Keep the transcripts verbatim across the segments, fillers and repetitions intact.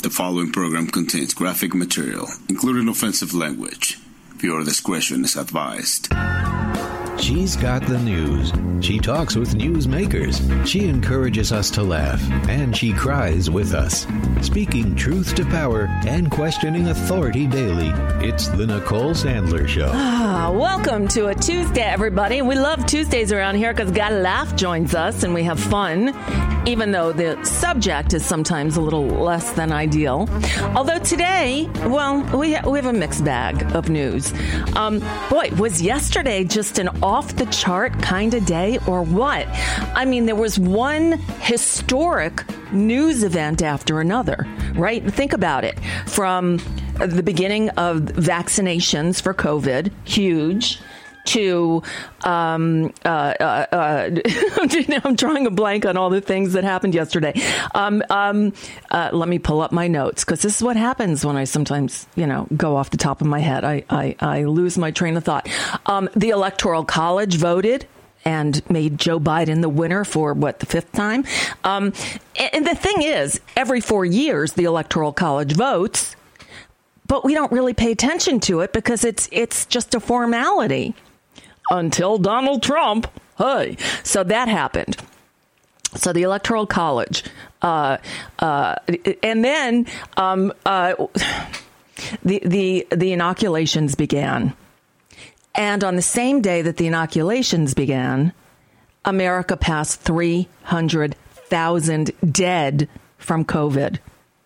The following program contains graphic material, including offensive language. Viewer discretion is advised. She's got the news. She talks with newsmakers. She encourages us to laugh, and she cries with us. Speaking truth to power and questioning authority daily, it's the Nicole Sandler Show. Ah, welcome to a Tuesday, everybody. We love Tuesdays around here because Gotta Laugh joins us, and we have fun, even though the subject is sometimes a little less than ideal. Although today, well, we, ha- we have a mixed bag of news. Um, boy, was yesterday just an off-the-chart kind of day or what? I mean, there was one historic news event after another, right? Think about it. From the beginning of vaccinations for COVID, huge, to um, uh, uh, uh, I'm drawing a blank on all the things that happened yesterday. Um, um, uh, let me pull up my notes, because this is what happens when I sometimes, you know, go off the top of my head. I, I, I lose my train of thought. Um, the Electoral College voted and made Joe Biden the winner for, what, the fifth time? Um, and the thing is, every four years, the Electoral College votes, but we don't really pay attention to it because it's it's just a formality. Until Donald Trump. Hey, so that happened. So the Electoral College. Uh, uh, and then um, uh, the, the, the inoculations began. And on the same day that the inoculations began, America passed three hundred thousand dead from COVID.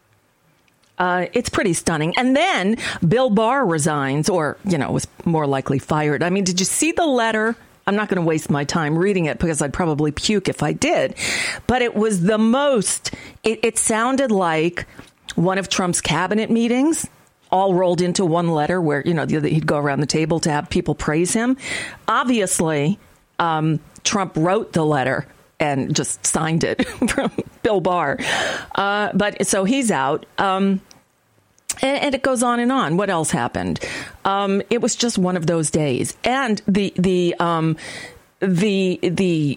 Uh, it's pretty stunning. And then Bill Barr resigns, or, you know, was more likely fired. I mean, did you see the letter? I'm not going to waste my time reading it because I'd probably puke if I did. But it was the most, it, it sounded like one of Trump's cabinet meetings, all rolled into one letter where, you know, he'd go around the table to have people praise him. Obviously, um, Trump wrote the letter and just signed it from Bill Barr. Uh, but so he's out. Um, and, and it goes on and on. What else happened? Um, it was just one of those days. And the the um, the the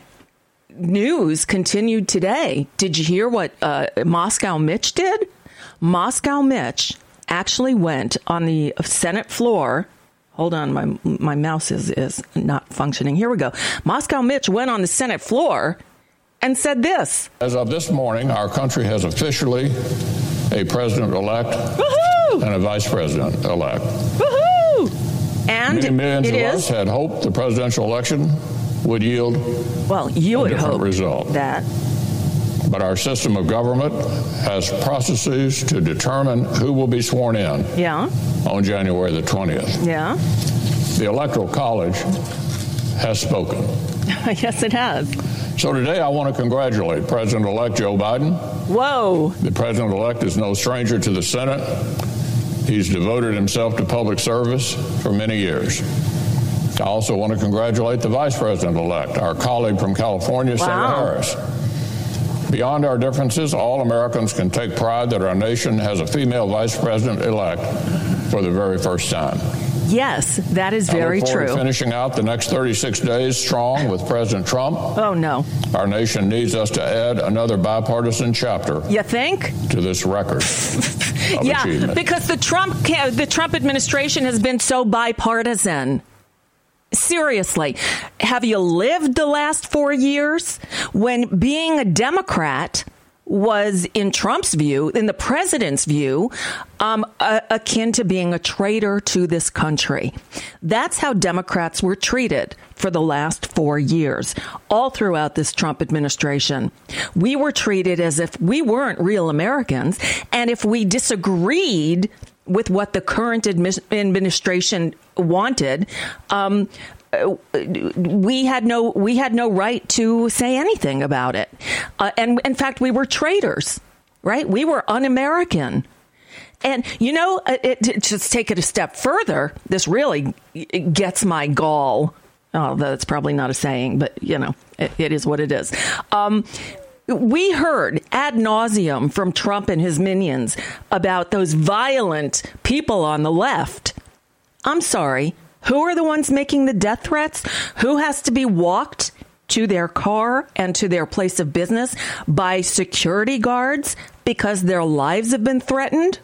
news continued today. Did you hear what uh, Moscow Mitch did? Moscow Mitch actually went on the Senate floor. Hold on, my my mouse is, is not functioning. Here we go. Moscow Mitch went on the Senate floor and said this. As of this morning, our country has officially a president-elect Woohoo! and a vice president-elect. Woohoo! And Many millions it of is, us had hoped the presidential election would yield well, you a would different hope result. that. But our system of government has processes to determine who will be sworn in Yeah. on January the twentieth. Yeah. The Electoral College has spoken. Yes, it has. So today I want to congratulate President-elect Joe Biden. Whoa. The president-elect is no stranger to the Senate. He's devoted himself to public service for many years. I also want to congratulate the vice president-elect, our colleague from California, Sarah Wow. Harris. Beyond our differences, all Americans can take pride that our nation has a female vice president-elect for the very first time. Yes, that is very I look forward true. to finishing out the next thirty-six days strong with President Trump. Oh, no. Our nation needs us to add another bipartisan chapter You think? to this record of Yeah, achievement. because the Trump the Trump administration has been so bipartisan. Seriously, have you lived the last four years when being a Democrat was, in Trump's view, in the president's view, um, a- akin to being a traitor to this country? That's how Democrats were treated for the last four years, all throughout this Trump administration. We were treated as if we weren't real Americans, and if we disagreed with what the current admi- administration wanted, um, we had no we had no right to say anything about it. Uh, and in fact, we were traitors, right? We were un-American. And, you know, it, it, just take it a step further. This really gets my gall. Oh, that's probably not a saying, but, you know, it, it is what it is. Um, we heard ad nauseum from Trump and his minions about those violent people on the left. I'm sorry. Who are the ones making the death threats? Who has to be walked to their car and to their place of business by security guards because their lives have been threatened?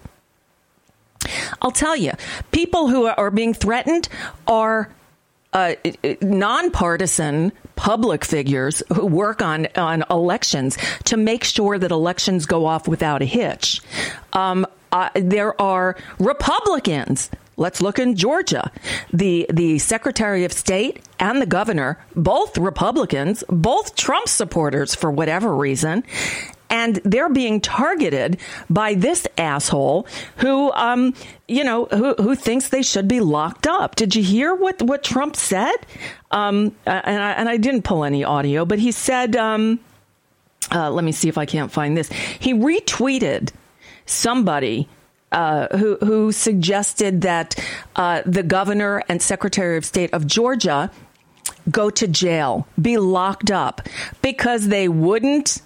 I'll tell you, people who are being threatened are uh, nonpartisan public figures who work on, on elections to make sure that elections go off without a hitch. Um, uh, there are Republicans. Let's look in Georgia. The the Secretary of State and the governor, both Republicans, both Trump supporters for whatever reason. And they're being targeted by this asshole who, um, you know, who, who thinks they should be locked up. Did you hear what, what Trump said? Um, and, I, and I didn't pull any audio, but he said, um, uh, let me see if I can't find this. He retweeted somebody Uh, who who suggested that uh, the governor and Secretary of State of Georgia go to jail, be locked up because they wouldn't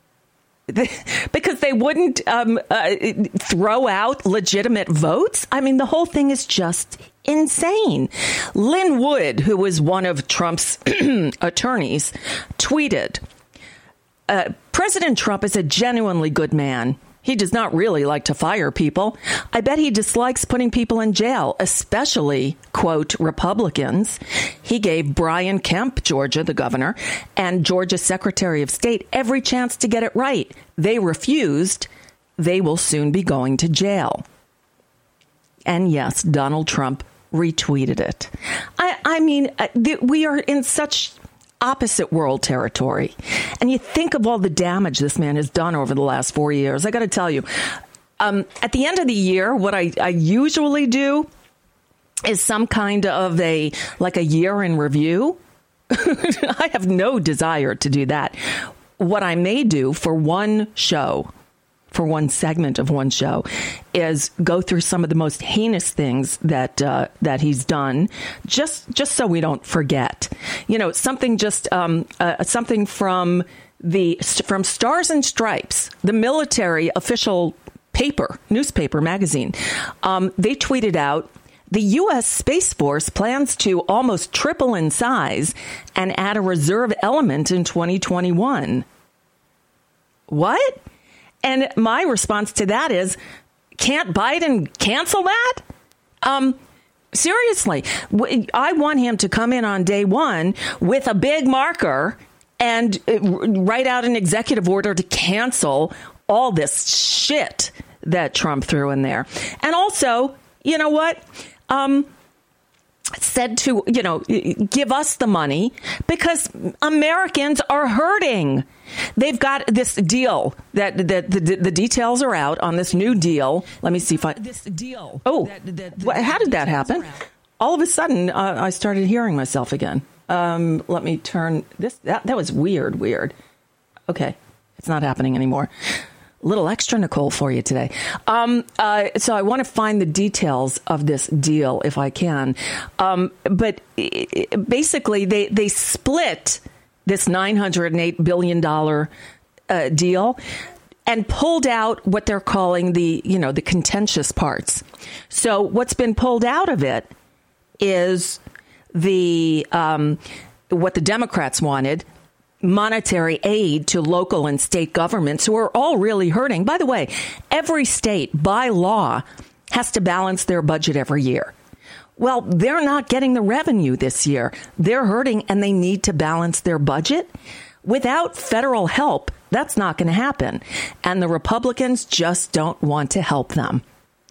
because they wouldn't um, uh, throw out legitimate votes. I mean, the whole thing is just insane. Lynn Wood, who was one of Trump's attorneys, tweeted, uh, President Trump is a genuinely good man. He does not really like to fire people. I bet he dislikes putting people in jail, especially, quote, Republicans. He gave Brian Kemp, Georgia, the governor, and Georgia's Secretary of State every chance to get it right. They refused. They will soon be going to jail. And yes, Donald Trump retweeted it. I, I mean, we are in such opposite world territory. And you think of all the damage this man has done over the last four years. I got to tell you, um, at the end of the year, what I, I usually do is some kind of a like a year in review. I have no desire to do that. What I may do for one show, for one segment of one show, is go through some of the most heinous things that uh, that he's done, just just so we don't forget. You know, something just um, uh, something from the from Stars and Stripes, the military official paper, newspaper, magazine. Um, they tweeted out, the U S Space Force plans to almost triple in size and add a reserve element in twenty twenty-one. What? And my response to that is, can't Biden cancel that? Um, seriously, I want him to come in on day one with a big marker and write out an executive order to cancel all this shit that Trump threw in there. And also, you know what? Um, said to, you know, give us the money because Americans are hurting. They've got this deal that, that the, the details are out on this new deal. Let me see if I this deal. Oh, that, that, the, how did that happen? All of a sudden, uh, I started hearing myself again. Um, let me turn this. That, that was weird, weird. OK, it's not happening anymore. A little extra Nicole for you today. Um, uh, so I want to find the details of this deal if I can. Um, but it, basically, they, they split this nine hundred eight billion dollars uh, deal and pulled out what they're calling the, you know, the contentious parts. So what's been pulled out of it is the um, what the Democrats wanted, monetary aid to local and state governments who are all really hurting. By the way, every state by law has to balance their budget every year. Well, they're not getting the revenue this year. They're hurting and they need to balance their budget. Without federal help, that's not going to happen. And the Republicans just don't want to help them.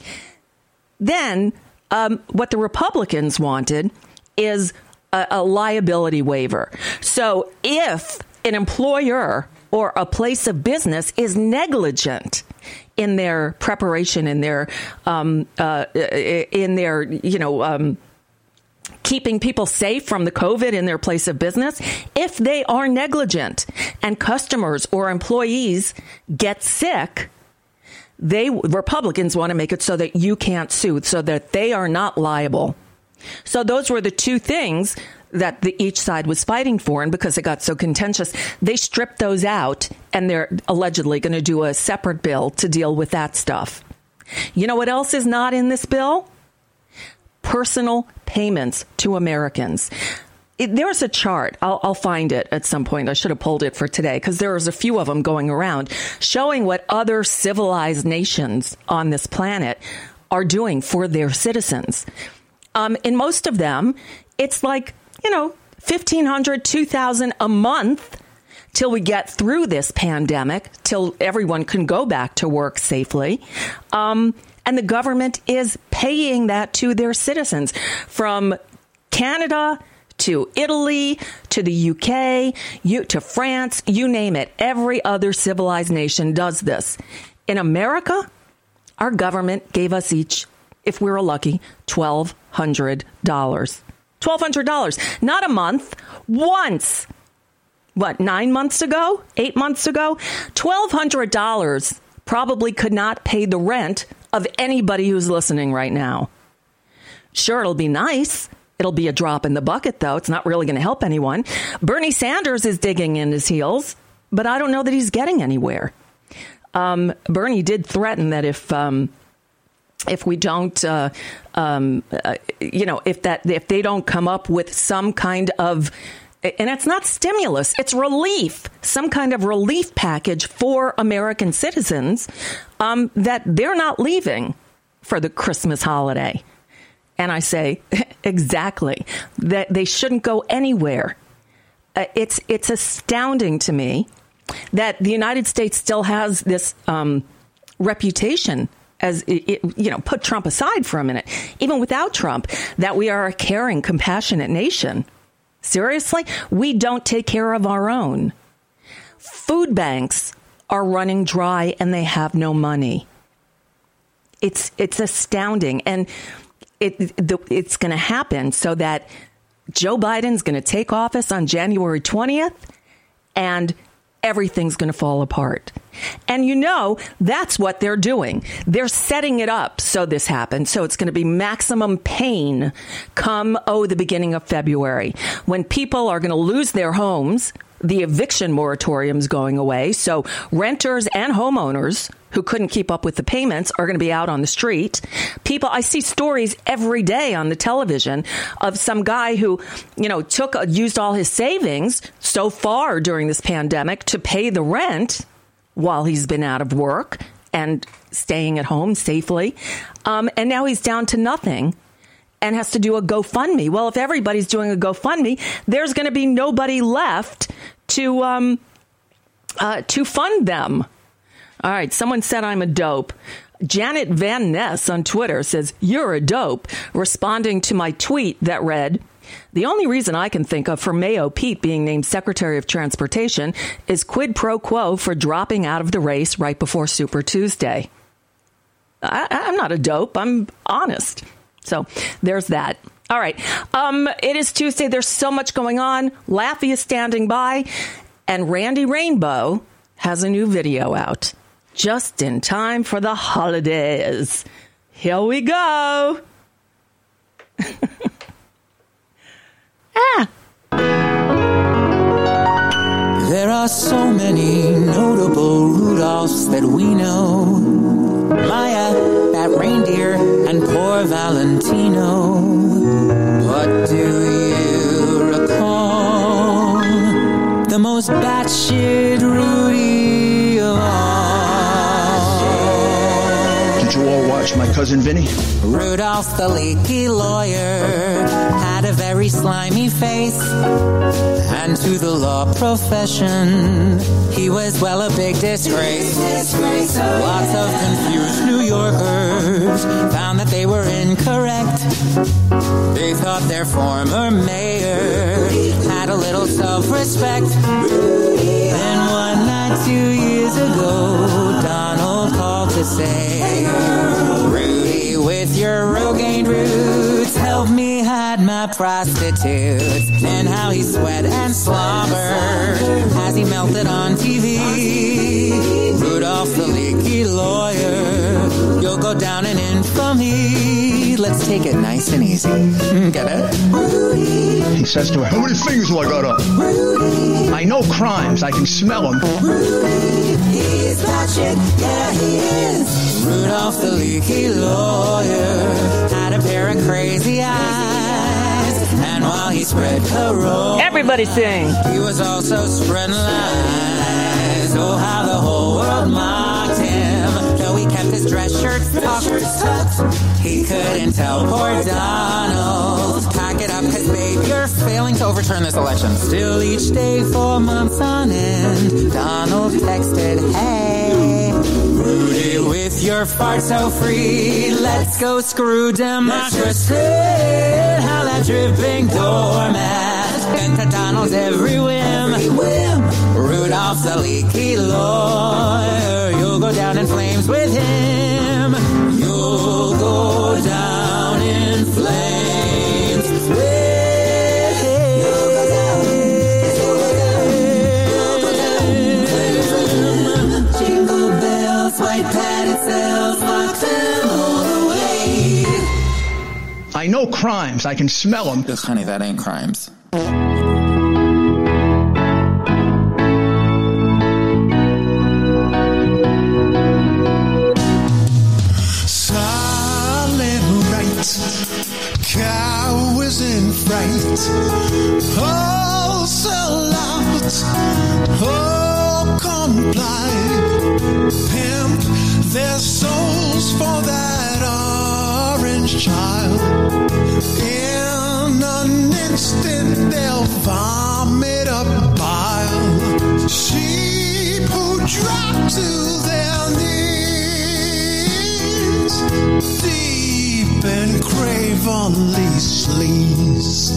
Then um, what the Republicans wanted is a, a liability waiver. So if an employer or a place of business is negligent in their preparation, in their, um, uh, in their, you know, um, keeping people safe from the COVID in their place of business, if they are negligent and customers or employees get sick, they Republicans want to make it so that you can't sue, so that they are not liable. So those were the two things that the, each side was fighting for. And because it got so contentious, they stripped those out and they're allegedly going to do a separate bill to deal with that stuff. You know what else is not in this bill? Personal payments to Americans. it, there's a chart. I'll, I'll find it at some point. I should have pulled it for today because there was a few of them going around showing what other civilized nations on this planet are doing for their citizens. Um, in most of them, it's like, you know, fifteen hundred, two thousand a month till we get through this pandemic, till everyone can go back to work safely. Um, and the government is paying that to their citizens, from Canada to Italy to the U K, you, to France, you name it. Every other civilized nation does this. In America, our government gave us each, if we were lucky, twelve hundred dollars. twelve hundred dollars. Not a month. Once. What, nine months ago? Eight months ago? twelve hundred dollars probably could not pay the rent of anybody who's listening right now. Sure, it'll be nice. It'll be a drop in the bucket, though. It's not really going to help anyone. Bernie Sanders is digging in his heels, but I don't know that he's getting anywhere. Um, Bernie did threaten that if um, if we don't, uh, um, uh, you know, if that if they don't come up with some kind of, and it's not stimulus, it's relief, some kind of relief package for American citizens, um, that they're not leaving for the Christmas holiday. And I say, exactly, that they shouldn't go anywhere. Uh, it's it's astounding to me that the United States still has this um, reputation as, it, it, you know, put Trump aside for a minute, even without Trump, that we are a caring, compassionate nation. Seriously, we don't take care of our own. Food banks are running dry and they have no money. It's it's astounding. And it, the, it's going to happen so that Joe Biden's going to take office on January twentieth and everything's going to fall apart. And, you know, that's what they're doing. They're setting it up so this happens. So it's going to be maximum pain come, oh, the beginning of February, when people are going to lose their homes. The eviction moratorium's going away. So renters and homeowners who couldn't keep up with the payments are going to be out on the street. People, I see stories every day on the television of some guy who, you know, took, used all his savings so far during this pandemic to pay the rent while he's been out of work and staying at home safely. Um, and now he's down to nothing and has to do a GoFundMe. Well, if everybody's doing a GoFundMe, there's going to be nobody left to um, uh, to fund them. All right. Someone said I'm a dope. Janet Van Ness on Twitter says, "You're a dope," responding to my tweet that read, "The only reason I can think of for Mayo Pete being named Secretary of Transportation is quid pro quo for dropping out of the race right before Super Tuesday." I, I'm not a dope. I'm honest. So there's that. All right. Um, it is Tuesday. There's so much going on. Laffy is standing by. And Randy Rainbow has a new video out just in time for the holidays. Here we go. ah. There are so many notable Rudolphs that we know. Maya, that reindeer, and poor Valentino. What do you recall? The most batshit Rudy of all. Did you all watch My Cousin Vinny? Rudolph the leaky lawyer had a very slimy face, and to the law profession he was, well, a big disgrace. Lots of confused New Yorkers found that they were incorrect. They thought their former mayor had a little self-respect. Then one night two years ago, Donald called to say, "Rudy, with your Rogaine roots, help me hide my prostitutes." And how he sweat and slobbered as he melted on T V. Rudolph the leaky lawyer, you'll go down in infamy. Let's take it nice and easy. Get it? Rudy. He says to her, "How many fingers do I got up?" Rudy. "I know crimes. I can smell them." Rudy. He's batshit. Yeah, he is. Rudolph the leaky lawyer had a pair of crazy eyes. And while he spread corona. Everybody sing. He was also spreading lies. Oh, how the whole world mocked him. Though he kept his dress shirts tucked, he couldn't tell poor Donald. Pack it up, cause babe, you're failing to overturn this election. Still each day for months on end, Donald texted, hey, Rudy, with your fart so free, let's go screw democracy. How that dripping doormat bent to Donald's every whim. Every whim. Rudolph's a leaky lawyer. You'll go down in flames with him. You'll go down in flames with him. You'll go down. You'll go down. Jingle bells, white padded cells, lock them all away. I know crimes. I can smell them. Ugh, honey, that ain't crimes. Cowards in fright, all sell out, all comply, pimp their souls for that orange child. In an instant they'll vomit a bile. Sheep who drop to their knees, deep and cravenly sleaze.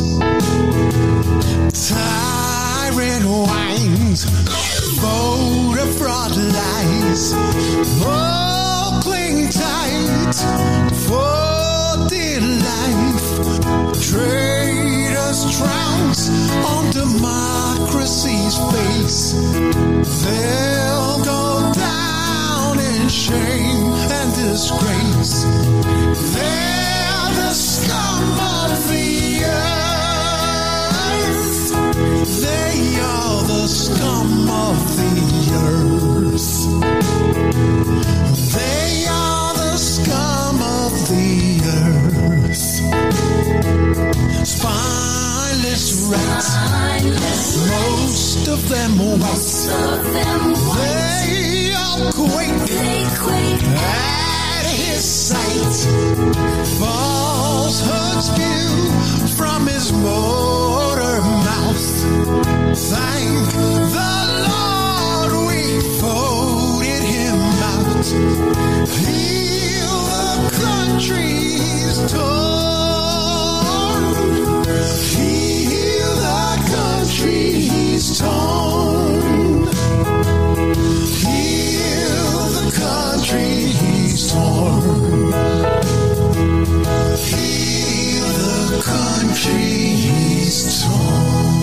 Tyrant whines, voter fraud lies. Oh, cling tight for dear life. Traitors trounce on democracy's face. They'll go down in shame and disgrace. They're the scum of the earth. They are the scum of the earth. They are the scum of the earth. Spineless rats, most of them white. They all quake, they quake at his sight. Falsehoods spew from his motor mouth. Thank the Lord we voted him out. Heal the country's torn. Heal the country's torn. Heal the country's torn. Heal the country's torn.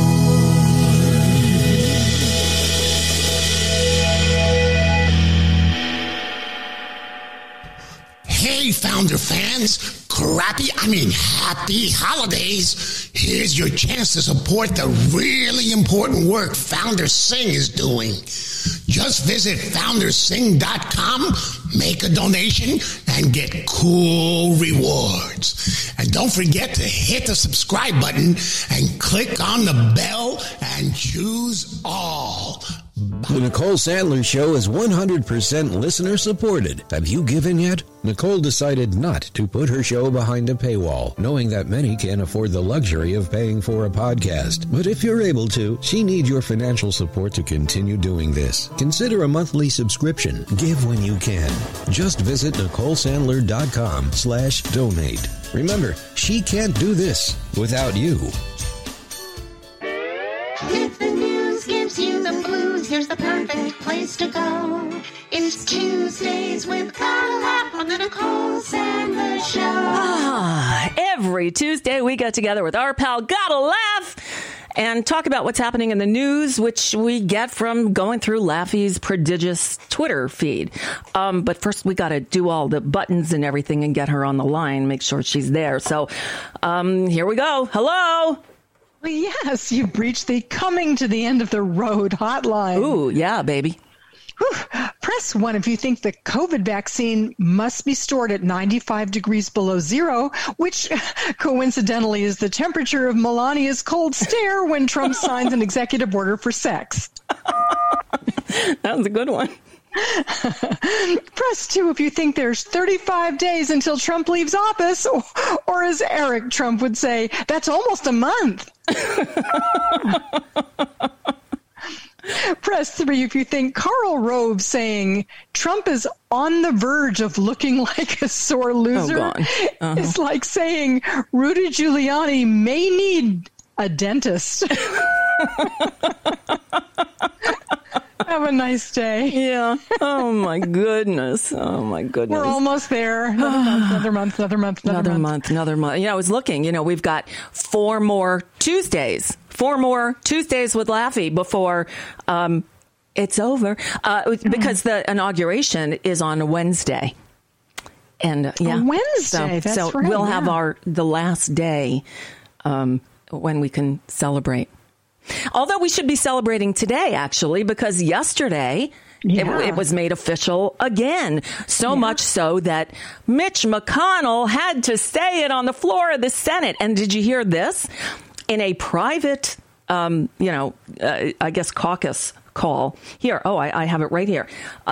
Hey, Founder fans, crappy, I mean happy holidays. Here's your chance to support the really important work Founder Sing is doing. Just visit founder sing dot com, make a donation, and get cool rewards. And don't forget to hit the subscribe button and click on the bell and choose all. The Nicole Sandler Show is one hundred percent listener supported. Have you given yet? Nicole decided not to put her show behind a paywall, knowing that many can't afford the luxury of paying for a podcast. But if you're able to, she needs your financial support to continue doing this. Consider a monthly subscription. Give when you can. Just visit Nicole Sandler dot com slash donate. Remember, she can't do this without you. If the news gives you the blues, here's the perfect place to go. It's Tuesdays with Gotta Laugh on the Nicole Sandler Show. Ah, every Tuesday we get together with our pal Gotta Laugh and talk about what's happening in the news, which we get from going through Laffy's prodigious Twitter feed. Um, but first, we got to do all the buttons and everything and get her on the line, make sure she's there. So um, here we go. Hello. Well, yes, you've reached the coming to the end of the road hotline. Ooh, yeah, baby. Whew. Press one if you think the COVID vaccine must be stored at ninety-five degrees below zero, which coincidentally is the temperature of Melania's cold stare when Trump signs an executive order for sex. That was a good one. Press two if you think there's thirty-five days until Trump leaves office, or, or as Eric Trump would say, that's almost a month. Press three if you think Karl Rove saying Trump is on the verge of looking like a sore loser oh, God. Uh-huh. is like saying Rudy Giuliani may need a dentist. Have a nice day. Yeah. Oh, my goodness. Oh, my goodness. We're almost there. Another month, another month, another month, another, another month. month, another month. You know, I was looking, you know, we've got four more Tuesdays, four more Tuesdays with Laffy before um, it's over, uh, because the inauguration is on a Wednesday. And uh, yeah, a Wednesday. So, That's so right, we'll yeah. have our the last day um, when we can celebrate. Although we should be celebrating today, actually, because yesterday yeah. it, it was made official again. So yeah. much so that Mitch McConnell had to say it on the floor of the Senate. And did you hear this? In a private, um, you know, uh, I guess caucus call here. Oh, I, I have it right here.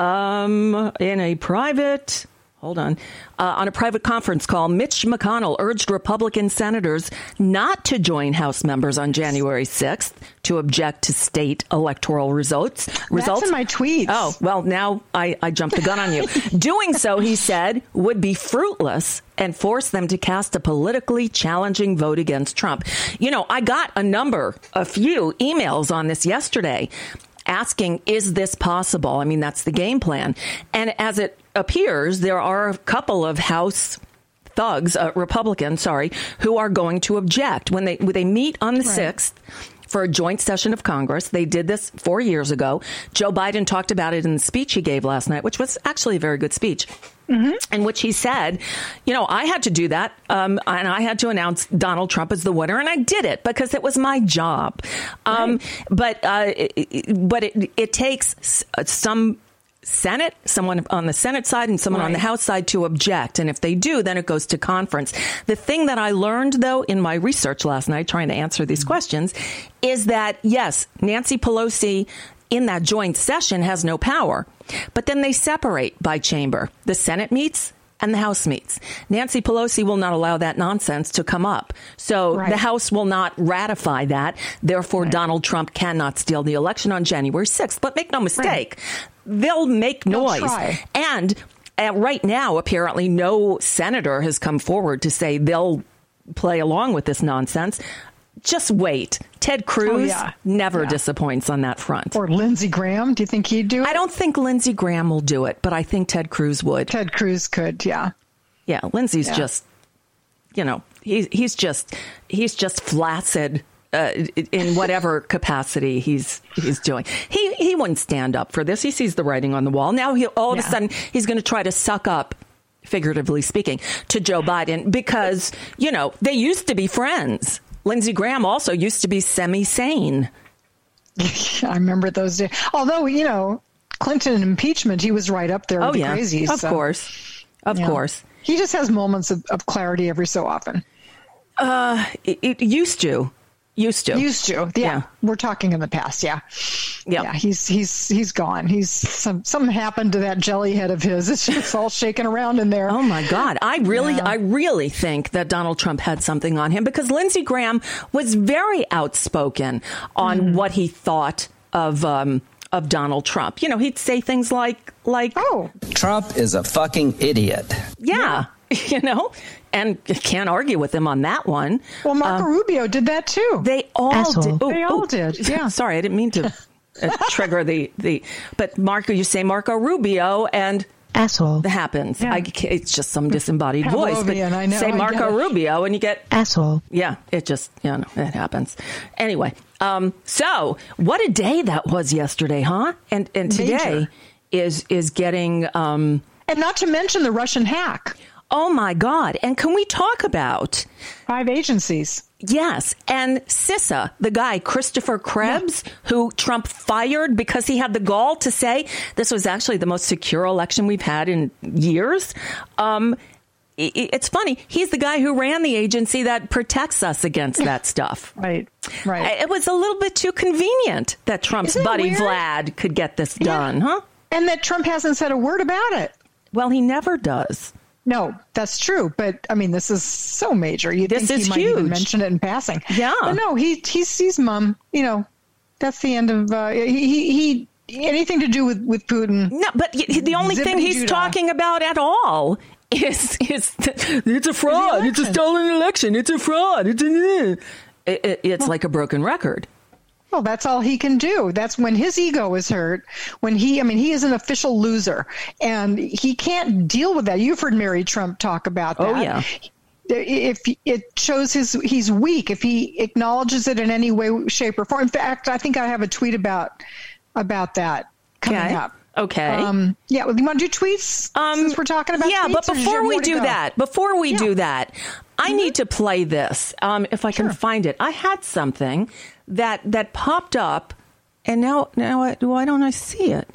Um, in a private. Hold on. Uh, on a private conference call, Mitch McConnell urged Republican senators not to join House members on January sixth to object to state electoral results. results. That's in my tweets. Oh, well, now I, I jumped the gun on you. Doing so, he said, would be fruitless and force them to cast a politically challenging vote against Trump. You know, I got a number, a few emails on this yesterday asking, is this possible? I mean, that's the game plan. And as it appears, there are a couple of House thugs, uh, Republicans, sorry, who are going to object when they when they meet on the right. sixth for a joint session of Congress. They did this four years ago. Joe Biden talked about it in the speech he gave last night, which was actually a very good speech. Mm-hmm. In which he said, you know, I had to do that um, and I had to announce Donald Trump as the winner. And I did it because it was my job. Um, right. But uh, it, but it, it takes some Senate, someone on the Senate side and someone right. on the House side to object. And if they do, then it goes to conference. The thing that I learned, though, in my research last night, trying to answer these mm-hmm. questions, is that, yes, Nancy Pelosi in that joint session has no power. But then they separate by chamber. The Senate meets and the House meets. Nancy Pelosi will not allow that nonsense to come up. So right. the House will not ratify that. Therefore, right. Donald Trump cannot steal the election on January sixth. But make no mistake, right. they'll make noise. They'll and uh, right now, apparently, no senator has come forward to say they'll play along with this nonsense. Just wait. Ted Cruz oh, yeah. never yeah. disappoints on that front. Or Lindsey Graham. Do you think he'd do it? I don't think Lindsey Graham will do it, but I think Ted Cruz would. Ted Cruz could, yeah. Yeah, Lindsey's yeah. just, you know, he's he's just he's just flaccid uh, in whatever capacity he's he's doing. He he wouldn't stand up for this. He sees the writing on the wall. Now he all of yeah. a sudden he's going to try to suck up, figuratively speaking, to Joe Biden because, you know, they used to be friends. Lindsey Graham also used to be semi-sane. I remember those days. Although, you know, Clinton impeachment, he was right up there with oh, the yeah. crazies. Of so. course. Of yeah. course. He just has moments of, of clarity every so often. Uh, it, it used to. Used to. Used to. Yeah. yeah. We're talking in the past. Yeah. Yeah. Yeah. He's he's he's gone. He's some something happened to that jelly head of his. It's just all shaking around in there. Oh, my God. I really yeah. I really think that Donald Trump had something on him because Lindsey Graham was very outspoken on mm. what he thought of um, of Donald Trump. You know, he'd say things like like, oh, Trump is a fucking idiot. Yeah. yeah. You know, and can't argue with him on that one. Well, Marco um, Rubio did that, too. They all Asshole. did. Ooh, they all ooh. did. Yeah. Sorry, I didn't mean to uh, trigger the, the. But Marco, you say Marco Rubio and. Asshole. It happens. Yeah. I, it's just some disembodied voice. But I know, say I Marco Rubio and you get. Asshole. Yeah, it just, you know, it happens. Anyway, um, so what a day that was yesterday, huh? And and today Major. is is getting. Um, and not to mention the Russian hack. Oh, my God. And can we talk about five agencies? Yes. And CISA, the guy, Christopher Krebs, yeah. who Trump fired because he had the gall to say this was actually the most secure election we've had in years. Um, it, it's funny. He's the guy who ran the agency that protects us against that stuff. Right. Right. It was a little bit too convenient that Trump's buddy weird? Vlad could get this done, yeah. huh? And that Trump hasn't said a word about it. Well, he never does. No, that's true. But I mean, this is so major. You this think is he might huge. even mention it in passing. Yeah. But no, he he sees mum. You know, that's the end of uh, he he anything to do with, with Putin. No, but the only thing he's Judah. talking about at all is is the, it's a fraud. It's a stolen election. It's a fraud. It's a, it, it, it's well, like a broken record. Well, that's all he can do. That's when his ego is hurt. When he, I mean, he is an official loser, and he can't deal with that. You've heard Mary Trump talk about that. Oh, yeah. If it shows his he's weak, if he acknowledges it in any way, shape, or form. In fact, I think I have a tweet about about that coming okay. up. Okay. Um, yeah. Well, you want to do tweets um, since we're talking about yeah, tweets? Yeah, but before we do that, before we yeah. do that, I mm-hmm. need to play this. Um, if I can sure. find it, I had something that that popped up, and now now I, why don't I see it?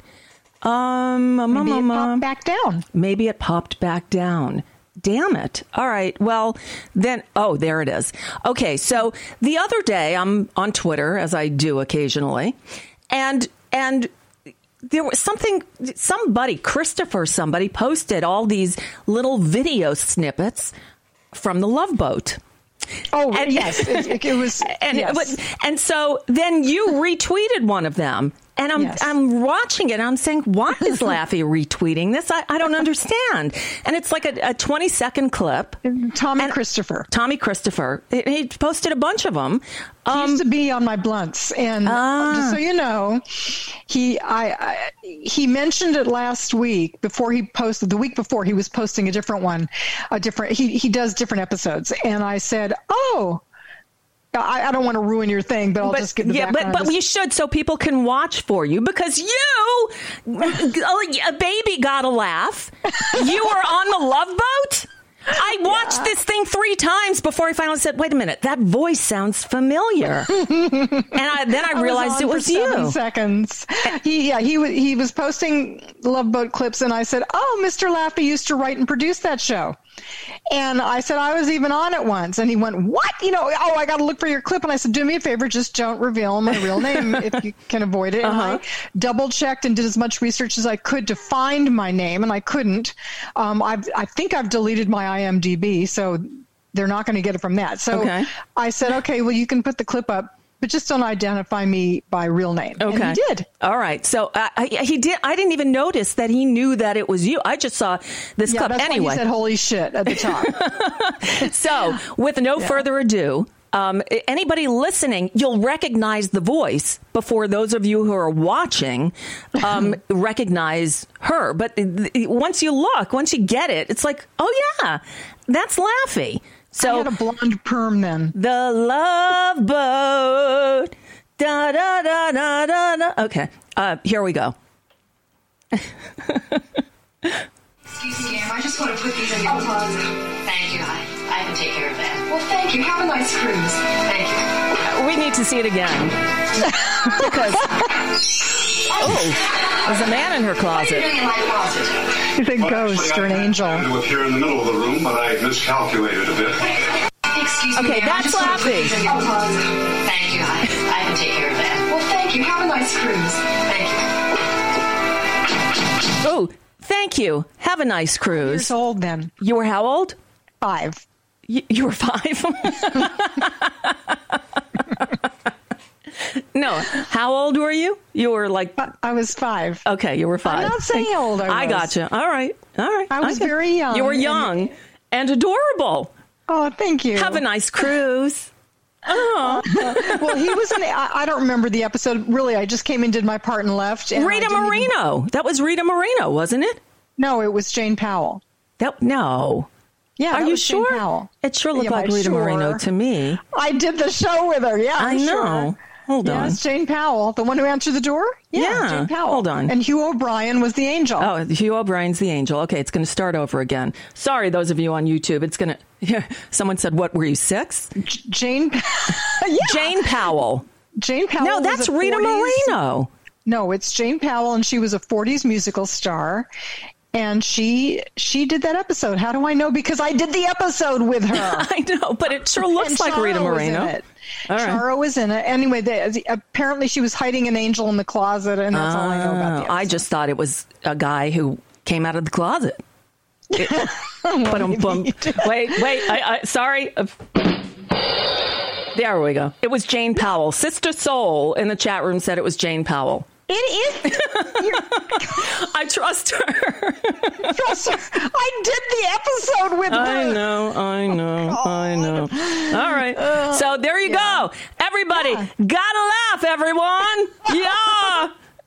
Um, maybe um, it popped back down. Maybe it popped back down. Damn it. All right. Well, then, oh, there it is. Okay. So the other day I'm on Twitter, as I do occasionally, and and there was something, somebody, Christopher, somebody posted all these little video snippets from the Love Boat. Oh, and, yes. It, it was. And, yes. it was, and so then you retweeted one of them. And I'm yes. I'm watching it. I'm saying, why is Laffy retweeting this? I, I don't understand. And it's like a, a twenty second clip. Tommy Christopher. Tommy Christopher. He posted a bunch of them. Um, he used to be on my blunts, and ah. just so you know, he I, I he mentioned it last week before he posted. The week before, he was posting a different one, a different. He he does different episodes, and I said, oh. I, I don't want to ruin your thing, but I'll but, just get the yeah, background. But, but just... you should, so people can watch for you, because you, a baby got a laugh. You were on the Love Boat? I watched yeah. this thing three times before I finally said, wait a minute, that voice sounds familiar. and I, then I, I realized was it was for you. Seven seconds. He, yeah, he, he was posting Love Boat clips, and I said, oh, Mister Laffy used to write and produce that show. And I said, I was even on it once. And he went, what? You know, oh, I got to look for your clip. And I said, do me a favor, just don't reveal my real name if you can avoid it. Uh-huh. And I double checked and did as much research as I could to find my name, and I couldn't. Um, I've, I think I've deleted my I M D B, so they're not going to get it from that. So okay. I said, okay, well, you can put the clip up, but just don't identify me by real name. Okay. And he did. All right. So uh, he did. I didn't even notice that he knew that it was you. I just saw this yeah, clip that's anyway. Why he said holy shit at the top. So with no yeah. further ado, um, anybody listening, you'll recognize the voice before those of you who are watching um, recognize her. But once you look, once you get it, it's like, oh, yeah, that's Laffy. So I had a blonde perm then. The Love Boat. Da, da, da, da, da, da. Okay, uh, here we go. Excuse me, ma'am. I just want to put these in your closet. Thank you, honey. I can take care of that. Well, thank you. Have a nice cruise. Thank you. We need to see it again. Because, oh, there's a man in her closet. What are you doing in my closet? He's a well, ghost or an angel. I was here in the middle of the room, but I miscalculated a bit. Excuse me, okay, ma'am. that's Laffy. Thank you, honey. I can take care of that. Well, thank you. Have a nice cruise. Thank you. Oh, thank you. Have a nice cruise. Years old then. You were how old? Five. You, you were five? No. How old were you? You were like... I was five. Okay, you were five. I'm not saying how old I was. I gotcha. All right. All right. I was I very young. You were young and, and adorable. Oh, thank you. Have a nice cruise. Oh. Well, he was in... I, I don't remember the episode. Really, I just came and did my part and left. And Rita Moreno. Even... That was Rita Moreno, wasn't it? No, it was Jane Powell. That No. Yeah, are you sure? It sure looked yeah, like Rita sure. Moreno to me. I did the show with her. Yeah, I'm I know. Sure. Hold on. Yes, Jane Powell, the one who answered the door? Yeah, Yeah, Jane Powell. hold on. And Hugh O'Brien was the angel. Oh, Hugh O'Brien's the angel. Okay, it's going to start over again. Sorry, those of you on YouTube. It's going to... Someone said, what, were you six? J- Jane... yeah. Jane Powell. Jane Powell. No, was that's a Rita forties Moreno. No, it's Jane Powell, and she was a forties musical star. And she she did that episode. How do I know? Because I did the episode with her. I know, but it sure looks And like Charo Rita was Moreno. in it. All right. Charo was in it. Anyway, they, apparently she was hiding an angel in the closet, and that's all I know about the episode. I just thought it was a guy who came out of the closet. It, but um, bum. Wait, wait. I, I, sorry. There we go. It was Jane Powell. Sister Soul in the chat room said it was Jane Powell. It is. I trust her. Trust her. I did the episode with her. I know, I know, God. I know. All right. Uh, so there you yeah. go. Everybody, Yeah. gotta laugh, everyone. Yeah.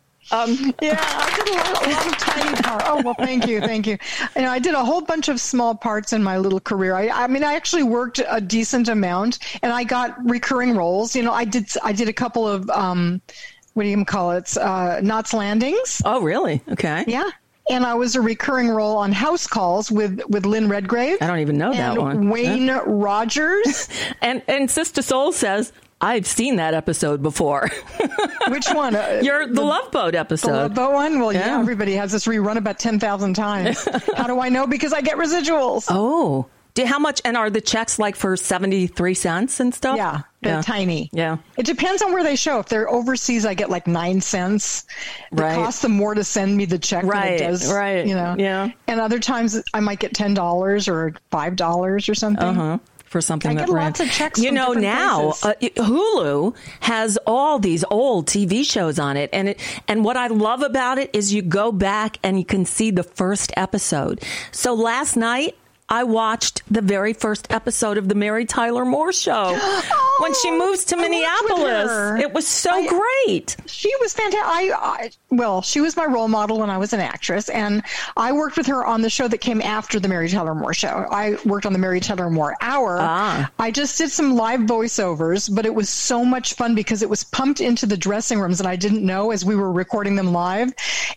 Um, yeah, I did a lot, a lot of tiny parts. Oh, well, thank you, thank you. You know, I did a whole bunch of small parts in my little career. I, I mean, I actually worked a decent amount, and I got recurring roles. You know, I did, I did a couple of, um, what do you call it? Uh, Knots Landings. Oh, really? Okay. Yeah. And I was a recurring role on House Calls with, with Lynn Redgrave. I don't even know that and one. Wayne Yeah. Rogers. and and Sister Soul says, I've seen that episode before. Which one? Uh, You're the, the Love Boat episode. The Love Boat one? Well, yeah, Yeah. everybody has this rerun about ten thousand times. How do I know? Because I get residuals. Oh. Do, how much? And are the checks like for seventy-three cents and stuff? Yeah, they're yeah. tiny. Yeah. It depends on where they show. If they're overseas, I get like nine cents. It Right. costs them more to send me the check Right, than it does. right. You know? Yeah. And other times I might get ten dollars or five dollars or something. Uh-huh. For something I that get ran. lots of checks You from know, different now places. uh, Hulu has all these old T V shows on it, and it and what I love about it is you go back and you can see the first episode. So last night I watched the very first episode of the Mary Tyler Moore Show Oh, when she moves to I worked with Minneapolis. her. It was so I- great. She was fantastic. I, I well, she was my role model when I was an actress, and I worked with her on the show that came after the Mary Tyler Moore Show. I worked on the Mary Tyler Moore Hour. Ah. I just did some live voiceovers, but it was so much fun because it was pumped into the dressing rooms, and I didn't know as we were recording them live.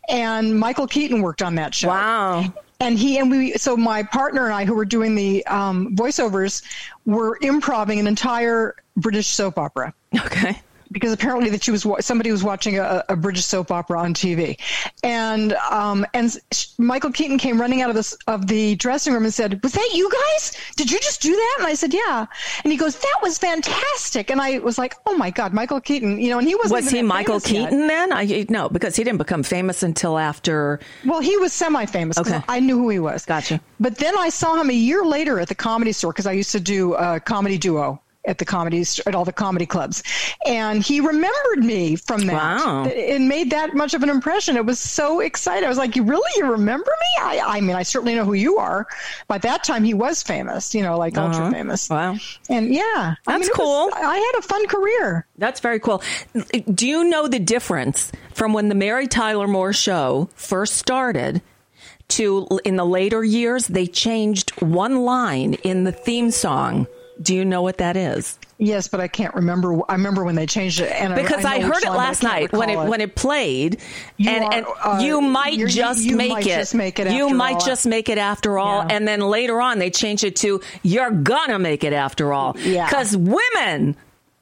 And Michael Keaton worked on that show. Wow. And he and we, so my partner and I, who were doing the um, voiceovers, were improvising an entire British soap opera. Okay. Because apparently that she was wa- somebody was watching a, a British soap opera on T V, and um, and sh- Michael Keaton came running out of this of the dressing room and said, "Was that you guys? Did you just do that?" And I said, "Yeah." And he goes, "That was fantastic." And I was like, "Oh my God, Michael Keaton!" You know, and he wasn't Was even he that Michael famous yet. Keaton then? I, no, because he didn't become famous until after. Well, he was semi-famous because Okay. I knew who he was. Gotcha. But then I saw him a year later at the Comedy Store because I used to do a comedy duo at the comedies at all the comedy clubs, and he remembered me from that. Wow. It made that much of an impression. It was so exciting. I was like, "You really? You remember me?" I, I mean, I certainly know who you are. By that time, he was famous. You know, like Uh-huh. ultra famous. Wow. And yeah, I That's mean, it cool. was- I had a fun career. That's very cool. Do you know the difference from when the Mary Tyler Moore Show first started to in the later years? They changed one line in the theme song. Do you know what that is? Yes, but I can't remember. I remember when they changed it, and Because I, I, know heard which it line, but I last can't night when it, recall when it played, You and, are, and uh, you might you're- just you make might it. just make it you after might all. just make it after all, Yeah. and then later on they changed it to "You're gonna make it after all." Yeah. Because women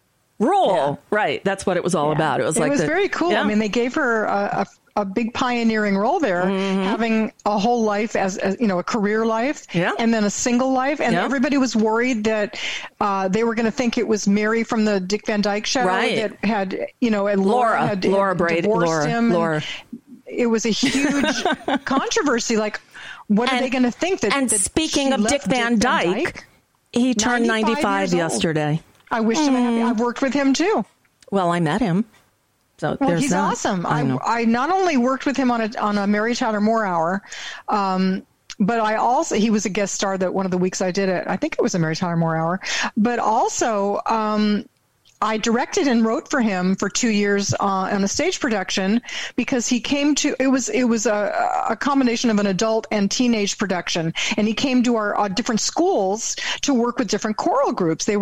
rule, Yeah. right? That's what it was all Yeah. about. It was it like was the- very cool. yeah. I mean, they gave her a, a, a big pioneering role there, Mm-hmm. having a whole life as, as you know, a career life, Yeah. and then a single life, and Yeah. everybody was worried that uh, they were going to think it was Mary from the Dick Van Dyke Show Right. that had, you know, and Laura, Laura, had, Laura had Brady, divorced Laura, him. and Laura. It was a huge controversy. Like, what are And- they going to think that? And that speaking she of left Dick Van Dyke, he turned ninety-five ninety-five years old. yesterday. I wish him happy. I worked with him too. Well, I met him. So Well, there's he's that. awesome. I I, know. I not only worked with him on a on a Mary Tyler Moore Hour, um, but I also he was a guest star that one of the weeks I did it. I think it was a Mary Tyler Moore Hour, but also um, I directed and wrote for him for two years uh, on a stage production because he came to it was it was a, a combination of an adult and teenage production, and he came to our uh, different schools to work with different choral groups. They were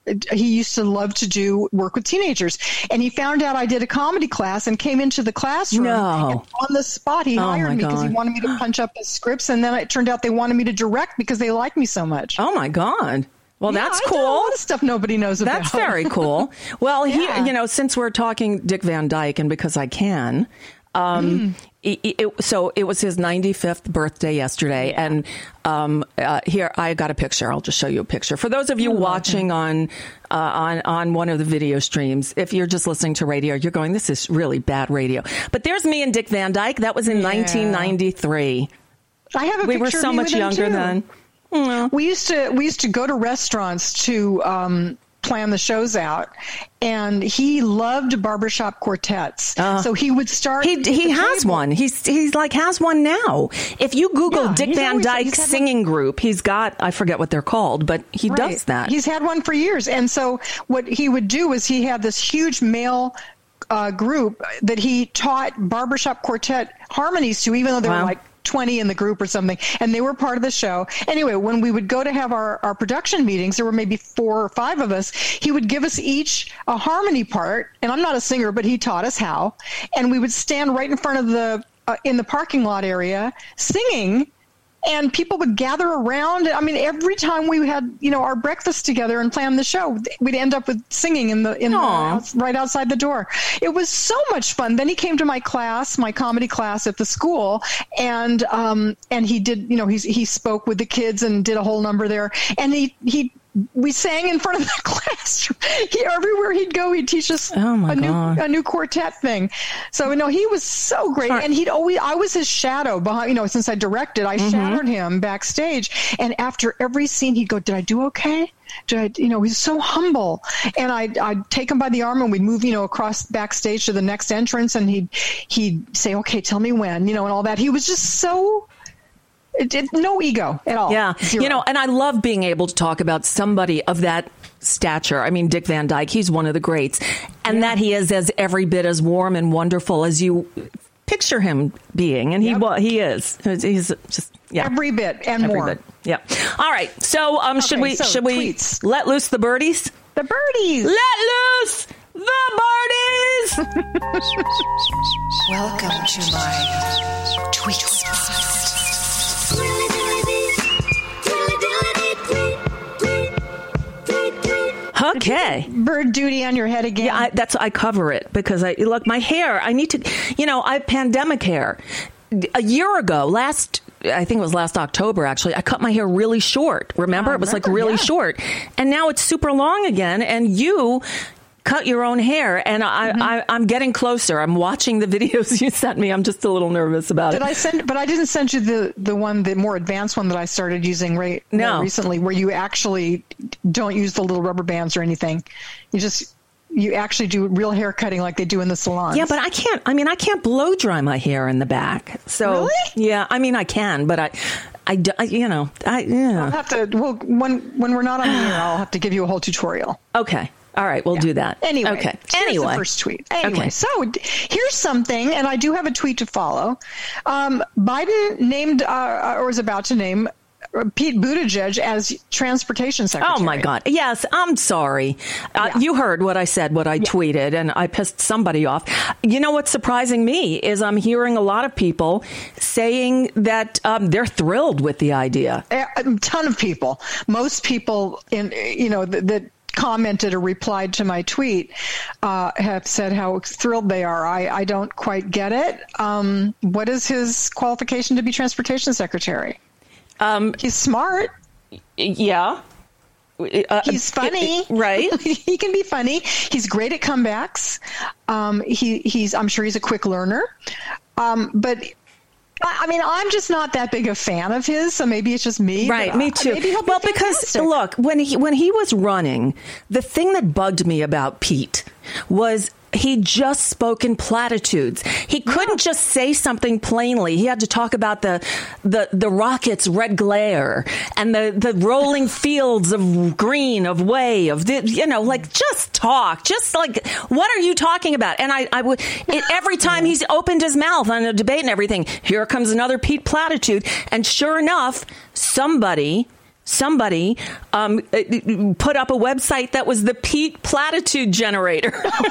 he used to love to do work with teenagers. And he found out I did a comedy class and came into the classroom. No. And on the spot, he Oh, hired my me because he God. wanted me to punch up his scripts. And then it turned out they wanted me to direct because they liked me so much. Oh, my God. Well, Yeah, that's I cool. do a lot of stuff nobody knows about. That's very cool. Well, Yeah. he, you know, since we're talking Dick Van Dyke, and because I can, um, Mm. it, it, so it was his ninety-fifth birthday yesterday, Yeah. and um, uh, here I got a picture. I'll just show you a picture for those of you watching on uh, on on one of the video streams. If you're just listening to radio, you're going, "This is really bad radio." But there's me and Dick Van Dyke. That was in Yeah. nineteen ninety-three. I have a We picture were of so me much with him, younger too. then. Mm. We used to we used to go to restaurants to um, plan the shows out, and he loved barbershop quartets. Uh, so he would start. He at he the has table. one. He's he's like has one now. If you Google Yeah, Dick he's Van always- Dyke he's had one- singing group, he's got, I forget what they're called, but he Right. does that. He's had one for years, and so what he would do is he had this huge male uh, group that he taught barbershop quartet harmonies to, even though they Wow. were like twenty in the group or something, and they were part of the show. Anyway, when we would go to have our, our production meetings, there were maybe four or five of us. He would give us each a harmony part, and I'm not a singer, but he taught us how, and we would stand right in front of the uh, in the parking lot area singing. And people would gather around. I mean, every time we had, you know, our breakfast together and planned the show, we'd end up with singing in the in the, outs- right outside the door. It was so much fun. Then he came to my class, my comedy class at the school, and um and he did, you know, he he spoke with the kids and did a whole number there. And he he. We sang in front of the classroom. He, everywhere he'd go, he'd teach us Oh, my a new God. a new quartet thing. So no, he was so great, Sure. and he'd always I was his shadow behind. You know, since I directed, I Mm-hmm. shadowed him backstage, and after every scene, he'd go, "Did I do okay? Did I?" You know, he's so humble, and I'd I'd take him by the arm, and we'd move, you know, across backstage to the next entrance, and he'd he'd say, "Okay, tell me when," you know, and all that. He was just so. It, it, no ego at all. Yeah. Zero. You know, and I love being able to talk about somebody of that stature. I mean, Dick Van Dyke, he's one of the greats. And that he is as every bit as warm and wonderful as you picture him being. And he wa he is. He's just, yeah. Every bit and Every more. bit. Yeah. All right. So, um, should Okay, we, so should we tweets. let loose the birdies? The birdies. Let loose the birdies! Welcome to my tweet spot. Okay. Bird duty on your head again. Yeah, I, that's I cover it because I look my hair. I need to, you know, I have pandemic hair. A year ago, last I think it was last October. Actually, I cut my hair really short. Remember, I it was like remember, really yeah. short, and now it's super long again. And you cut your own hair, and I, Mm-hmm. I I'm getting closer. I'm watching the videos you sent me. I'm just a little nervous about Did it. I send? But I didn't send you the the one, the more advanced one that I started using right No. more recently, where you actually don't use the little rubber bands or anything. You just you actually do real hair cutting like they do in the salons. Yeah, but I can't. I mean, I can't blow dry my hair in the back. So Really? yeah, I mean, I can, but I, I, do- I you know, I yeah. I'll have to. Well, when when we're not on the air, I'll have to give you a whole tutorial. Okay. All right, we'll do that. Anyway, okay. here's Anyway, the first tweet. Anyway, Okay. so d- here's something, and I do have a tweet to follow. Um, Biden named uh, or is about to name uh, Pete Buttigieg as transportation secretary. Oh my God! Yes, I'm sorry. Uh, Yeah. You heard what I said, what I tweeted, and I pissed somebody off. You know what's surprising me is I'm hearing a lot of people saying that um, they're thrilled with the idea. A a ton of people. Most people in you know that. that commented or replied to my tweet uh, have said how thrilled they are. I, I don't quite get it. Um, what is his qualification to be transportation secretary? Um, He's smart. Yeah. Uh, He's funny, right? He can be funny. He's great at comebacks. Um, he, he's, I'm sure he's a quick learner. Um, but I I mean, I'm just not that big a fan of his, so maybe it's just me. Right, but, me uh, too. maybe he'll be Well, because fantastic. look, when he when he was running, the thing that bugged me about Pete was he just spoke in platitudes. He couldn't just say something plainly. He had to talk about the the the rocket's red glare and the the rolling fields of green of way of the, you know, like just talk. Just like, what are you talking about? And I I would it, every time he's opened his mouth on a debate and everything, here comes another Pete platitude. And sure enough, somebody somebody um, put up a website that was the Pete platitude generator.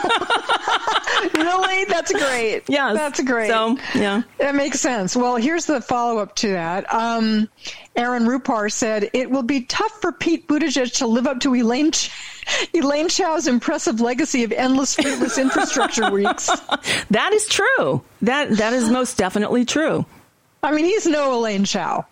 Really? That's great. Yes. That's great. So, yeah. That makes sense. Well, here's the follow-up to that. Um, Aaron Rupar said, it will be tough for Pete Buttigieg to live up to Elaine, Ch- Elaine Chao's impressive legacy of endless fruitless infrastructure weeks. That is true. That That is most definitely true. I mean, he's no Elaine Chao.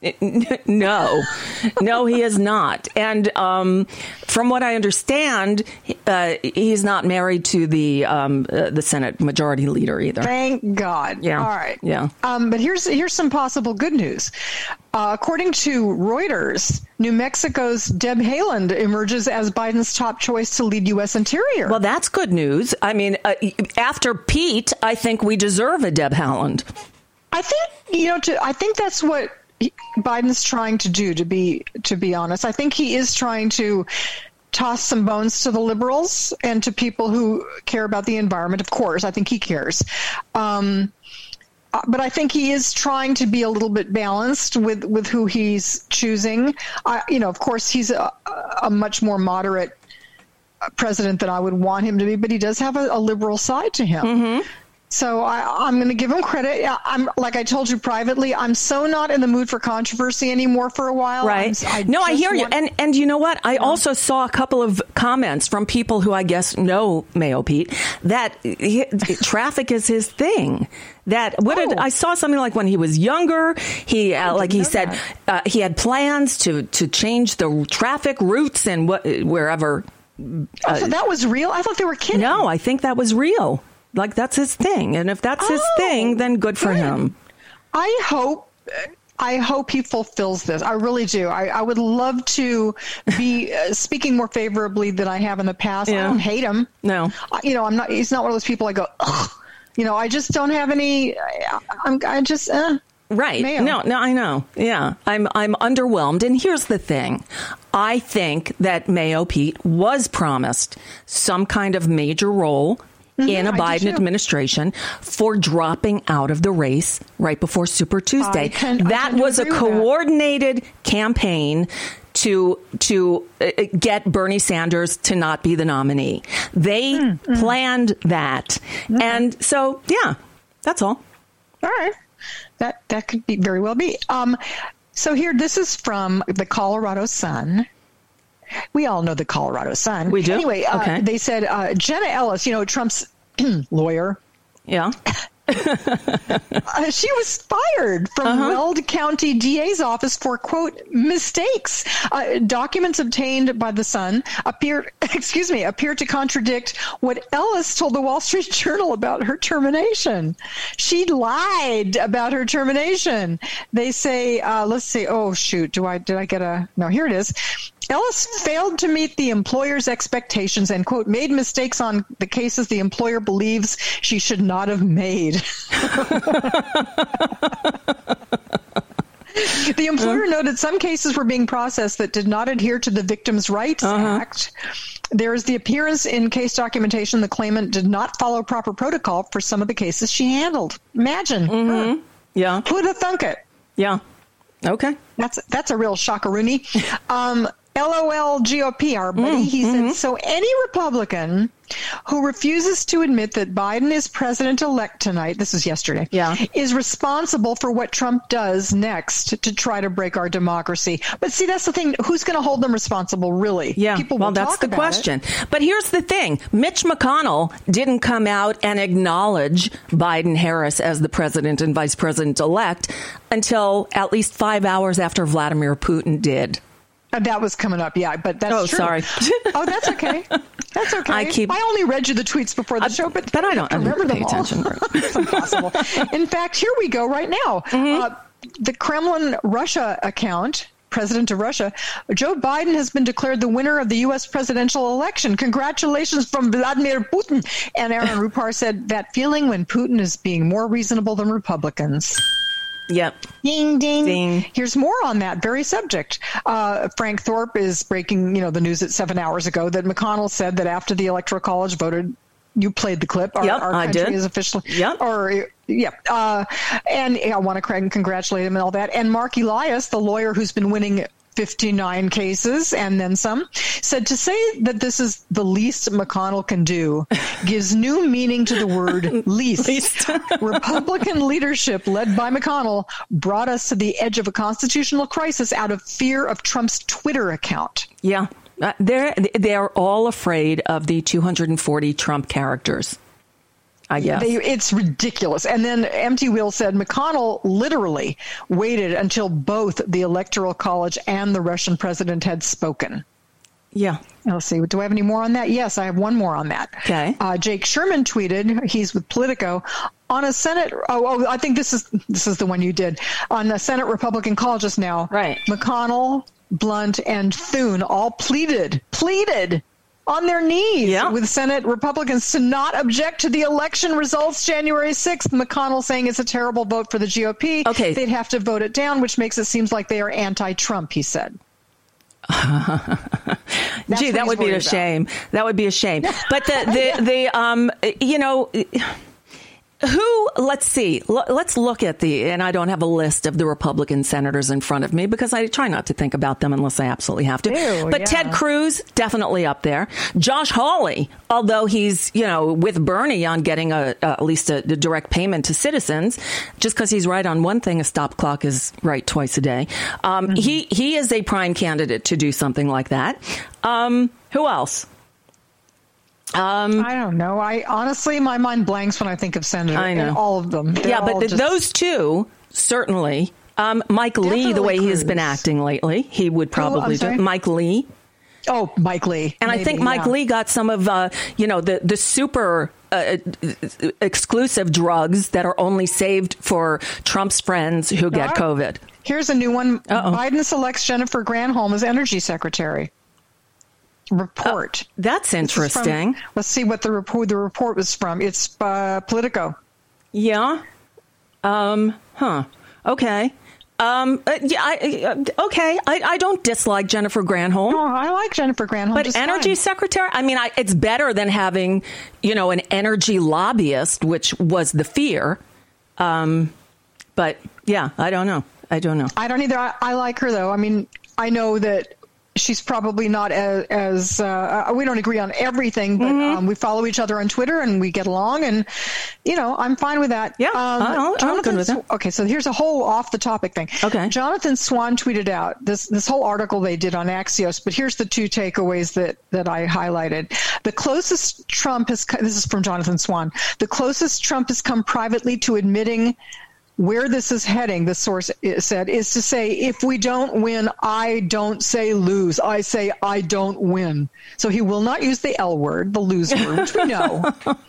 No, no, he is not. And um, from what I understand, uh, he's not married to the um, uh, the Senate Majority Leader either. Thank God. Yeah. All right. Yeah. Um, but here's here's some possible good news. Uh, according to Reuters, New Mexico's Deb Haaland emerges as Biden's top choice to lead U S Interior. Well, that's good news. I mean, uh, after Pete, I think we deserve a Deb Haaland. I think, you know, to, I think that's what Biden's trying to do, to be to be honest. I think he is trying to toss some bones to the liberals and to people who care about the environment. Of course, I think he cares. Um, but I think he is trying to be a little bit balanced with, with who he's choosing. I, you know, of course, he's a, a much more moderate president than I would want him to be, but he does have a, a liberal side to him. Mm-hmm. So I, I'm going to give him credit. I'm like I told you privately, I'm so not in the mood for controversy anymore for a while. Right. I no, I hear want- you. And and you know what? I also saw a couple of comments from people who I guess know Mayo Pete that he, traffic is his thing. That what Oh. did I saw something like when he was younger, he uh, like he said uh, he had plans to to change the traffic routes and what wherever. Oh, so that was real? I thought they were kidding. No, I think that was real. Like, that's his thing. And if that's his Oh, thing, then good for good. him. I hope I hope he fulfills this. I really do. I, I would love to be uh, speaking more favorably than I have in the past. Yeah. I don't hate him. No. I, you know, I'm not, he's not one of those people I go, ugh. You know, I just don't have any, I, I'm, I just, uh, Right. Mayo. No, no, I know. Yeah. I'm I'm underwhelmed. And here's the thing. I think that Mayo Pete was promised some kind of major role Mm-hmm, in a I do Biden too. administration for dropping out of the race right before Super Tuesday. I can- I that tend to was a agree with that. coordinated campaign to to uh, get Bernie Sanders to not be the nominee. They Mm-hmm. planned that. And so, yeah, that's all. All right. That that could be very well be. Um, so here, this is from the Colorado Sun. We all know the Colorado Sun. We do? Anyway, uh, Okay. they said uh, Jenna Ellis, you know, Trump's lawyer. Yeah. Uh, she was fired from Uh-huh. Weld County D A's office for, quote, mistakes. Uh, documents obtained by the Sun appear, excuse me, appear to contradict what Ellis told the Wall Street Journal about her termination. She lied about her termination. They say, uh, let's see. Oh, shoot. Do I, did I get a, no, here it is. Ellis failed to meet the employer's expectations and, quote, made mistakes on the cases the employer believes she should not have made. The employer noted some cases were being processed that did not adhere to the Victims' Rights Uh-huh. Act. There is the appearance in case documentation the claimant did not follow proper protocol for some of the cases she handled. Imagine. her. Yeah. Who'd have thunk it? Yeah. Okay. That's that's a real shockaroonie. Um, LOL G O P, our buddy, he said, so any Republican who refuses to admit that Biden is president-elect tonight, this is yesterday, Yeah. is responsible for what Trump does next to try to break our democracy. But see, that's the thing. Who's going to hold them responsible, really? Yeah, People well, will that's talk the about question. it. But here's the thing. Mitch McConnell didn't come out and acknowledge Biden-Harris as the president and vice president-elect until at least five hours after Vladimir Putin did. Uh, That was coming up, yeah, but that's Oh, true. sorry. Oh, that's okay. That's okay. I keep- I only read you the tweets before the show, but, but I don't- have to I don't remember pay them all. attention, right. It's impossible. In fact, here we go right now. Mm-hmm. Uh, the Kremlin Russia account, President of Russia, Joe Biden has been declared the winner of the U S presidential election. Congratulations from Vladimir Putin. And Aaron Rupar said that feeling when Putin is being more reasonable than Republicans. Yep. Ding, ding. Ding. Here's more on that very subject. Uh, Frank Thorpe is breaking, you know, the news at seven hours ago that McConnell said that after the Electoral College voted, you played the clip. Our, Yep, our I country did. is officially, Yep. or yeah, uh, and I want to congratulate him and all that. And Mark Elias, the lawyer who's been winning fifty-nine cases and then some, said to say that this is the least McConnell can do gives new meaning to the word least. least. Republican leadership led by McConnell brought us to the edge of a constitutional crisis out of fear of Trump's Twitter account. Yeah, uh, they're, they're all afraid of the two hundred forty Trump characters. I guess. They, it's ridiculous. And then Empty Wheel said McConnell literally waited until both the Electoral College and the Russian president had spoken. Yeah. Let's see. Do I have any more on that? Yes, I have one more on that. Okay. Uh, Jake Sherman tweeted, he's with Politico, on a Senate. Oh, oh, I think this is this is the one you did on the Senate Republican call just now. Right. McConnell, Blunt, and Thune all pleaded, pleaded. on their knees yeah. with Senate Republicans to not object to the election results January sixth. McConnell saying it's a terrible vote for the G O P. Okay. They'd have to vote it down, which makes it seem like they are anti-Trump, he said. Gee, that would be a about. shame. That would be a shame. But the, the, the um, you know... Who, let's see, L- let's look at the, and I don't have a list of the Republican senators in front of me because I try not to think about them unless I absolutely have to. Ew, but yeah. Ted Cruz, definitely up there. Josh Hawley, although he's, you know, with Bernie on getting a, uh, at least a, a direct payment to citizens, just because he's right on one thing, a stop clock is right twice a day. Um, mm-hmm. He, he is a prime candidate to do something like that. Um, who else? Um, I don't know. I honestly, my mind blanks when I think of senators. I know. And all of them. They're yeah, but the, just... those two, certainly. Um, Mike Definitely Lee, the way Cruz. he's been acting lately, he would probably Who, do. Mike Lee. Oh, Mike Lee. And Maybe, I think Mike yeah. Lee got some of, uh, you know, the, the super uh, exclusive drugs that are only saved for Trump's friends who get right. COVID. Here's a new one. Uh-oh. Biden selects Jennifer Granholm as energy secretary. Report. Uh, that's interesting. From, let's see what the report the report was from. It's uh, Politico. Yeah. Um. Huh. Okay. Um. Uh, yeah. I, uh, okay. I, I don't dislike Jennifer Granholm. No, I like Jennifer Granholm. But just energy fine. secretary. I mean, I, it's better than having, you know, an energy lobbyist, which was the fear. Um. But yeah, I don't know. I don't know. I don't either. I, I like her though. I mean, I know that. She's probably not as, as uh, we don't agree on everything, but mm-hmm. um, we follow each other on Twitter and we get along. And, you know, I'm fine with that. Yeah, um, I'll, I'm good with that. Okay, so here's a whole off the topic thing. Okay. Jonathan Swan tweeted out this, this whole article they did on Axios, but here's the two takeaways that, that I highlighted. The closest Trump has, this is from Jonathan Swan, the closest Trump has come privately to admitting where this is heading, the source said, is to say, if we don't win, I don't say lose. I say I don't win. So he will not use the L word, the lose word, which we know.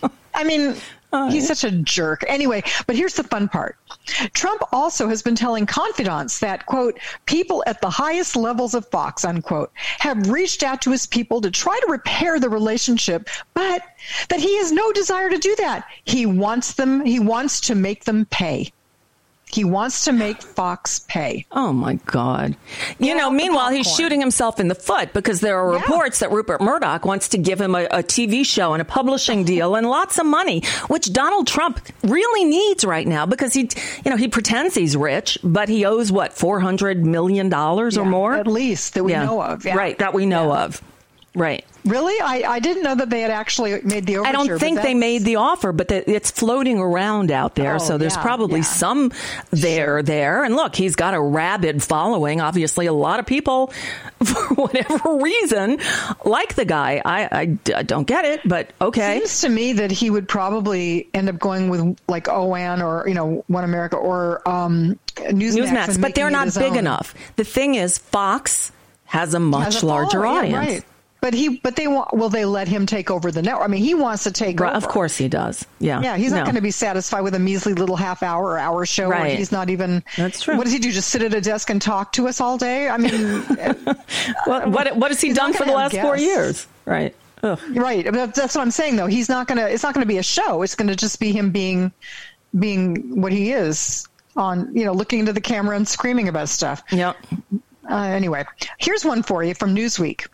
I mean, he's such a jerk. Anyway, but here's the fun part. Trump also has been telling confidants that, quote, people at the highest levels of Fox, unquote, have reached out to his people to try to repair the relationship, but that he has no desire to do that. He wants them, he wants to make them pay. He wants to make Fox pay. Oh, my God. You yeah, know, meanwhile, he's shooting himself in the foot because there are yeah. reports that Rupert Murdoch wants to give him a, a T V show and a publishing deal and lots of money, which Donald Trump really needs right now because he, you know, he pretends he's rich, but he owes, what, four hundred million dollars yeah, or more? At least that we yeah. know of. Yeah. Right, that we know of. Right. Really? I, I didn't know that they had actually made the overture. I don't think they made the offer, but the, it's floating around out there. Oh, so there's yeah, probably yeah. some there, there. And look, he's got a rabid following. Obviously, a lot of people, for whatever reason, like the guy. I, I, I don't get it, but okay. Seems to me that he would probably end up going with like O A N or, you know, One America or um, Newsmax. Newsmax, but they're not big own. enough. The thing is, Fox has a much has a larger follower, audience. Yeah, right. But he, but they want. Will they let him take over the network? I mean, he wants to take right, over. Of course, he does. Yeah, yeah. He's no. not going to be satisfied with a measly little half hour or hour show. Right. Where he's not even. That's true. What does he do? Just sit at a desk and talk to us all day? I mean, well, what what has he done for the last four years? Right. Ugh. Right. That's what I'm saying, though. He's not going to. It's not going to be a show. It's going to just be him being, being what he is on. You know, looking into the camera and screaming about stuff. Yep. Uh, anyway, here's one for you from Newsweek.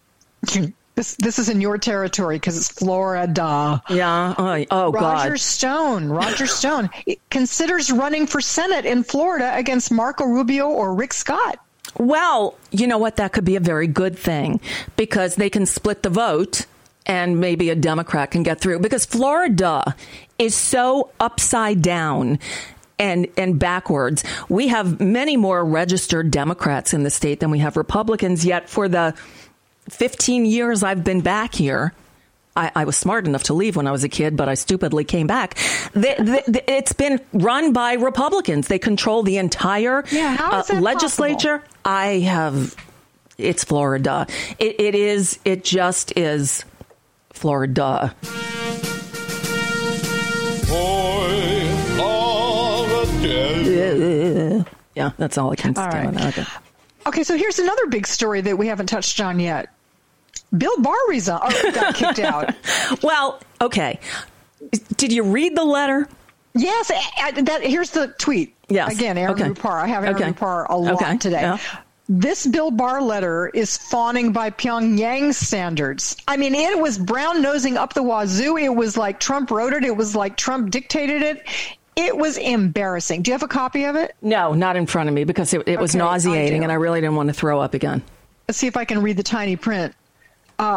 This this is in your territory because it's Florida. Yeah. Oh, oh Roger God. Roger Stone. Roger Stone considers running for Senate in Florida against Marco Rubio or Rick Scott. Well, you know what? That could be a very good thing because they can split the vote and maybe a Democrat can get through because Florida is so upside down and and backwards. We have many more registered Democrats in the state than we have Republicans. Yet for the fifteen years I've been back here, I, I was smart enough to leave when I was a kid, but I stupidly came back. The, the, the, it's been run by Republicans. They control the entire yeah, how is uh, that legislature. possible? I have. It's Florida. It, it is. It just is Florida. Yeah, that's all I can say on that. Okay. Okay, so here's another big story that we haven't touched on yet. Bill Barr resigned, or got kicked out. Well, okay. Did you read the letter? Yes. I, I, that, here's the tweet. Yes. Again, Aaron okay. Rupar. I have Aaron okay. Rupar a lot okay. today. Yeah. This Bill Barr letter is fawning by Pyongyang standards. I mean, it was brown-nosing up the wazoo. It was like Trump wrote it. It was like Trump dictated it. It was embarrassing. Do you have a copy of it? No, not in front of me because it, it was okay, nauseating I and I really didn't want to throw up again. Let's see if I can read the tiny print. Uh,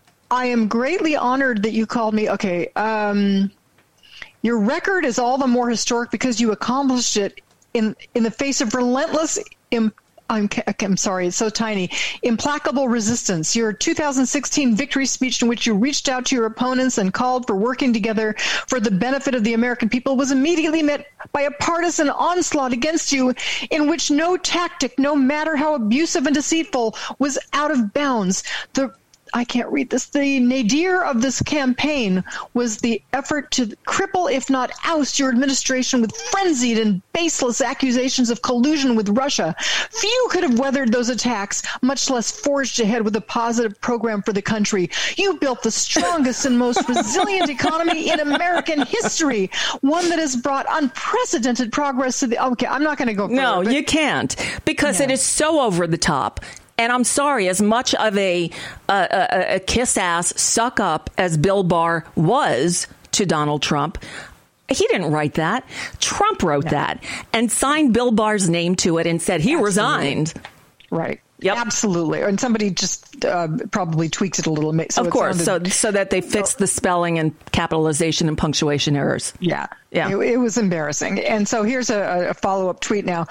I am greatly honored that you called me. Okay. Um, your record is all the more historic because you accomplished it in, in the face of relentless imp- I'm, I'm sorry, it's so tiny. Implacable resistance. Your two thousand sixteen victory speech in which you reached out to your opponents and called for working together for the benefit of the American people was immediately met by a partisan onslaught against you in which no tactic, no matter how abusive and deceitful, was out of bounds. The I can't read this. The nadir of this campaign was the effort to cripple, if not oust, your administration with frenzied and baseless accusations of collusion with Russia. Few could have weathered those attacks, much less forged ahead with a positive program for the country. You built the strongest and most resilient economy in American history, one that has brought unprecedented progress to the... Okay, I'm not going to go further. No, but, you can't, because yeah. it is so over the top. And I'm sorry, as much of a, a, a, a kiss-ass suck-up as Bill Barr was to Donald Trump, he didn't write that. Trump wrote no. that and signed Bill Barr's name to it and said he Absolutely. resigned. Right. Yep. Absolutely. And somebody just uh, probably tweaked it a little bit. So of course. Sounded, so so that they fixed the spelling and capitalization and punctuation errors. Yeah. Yeah. It, it was embarrassing. And so here's a, a follow-up tweet now.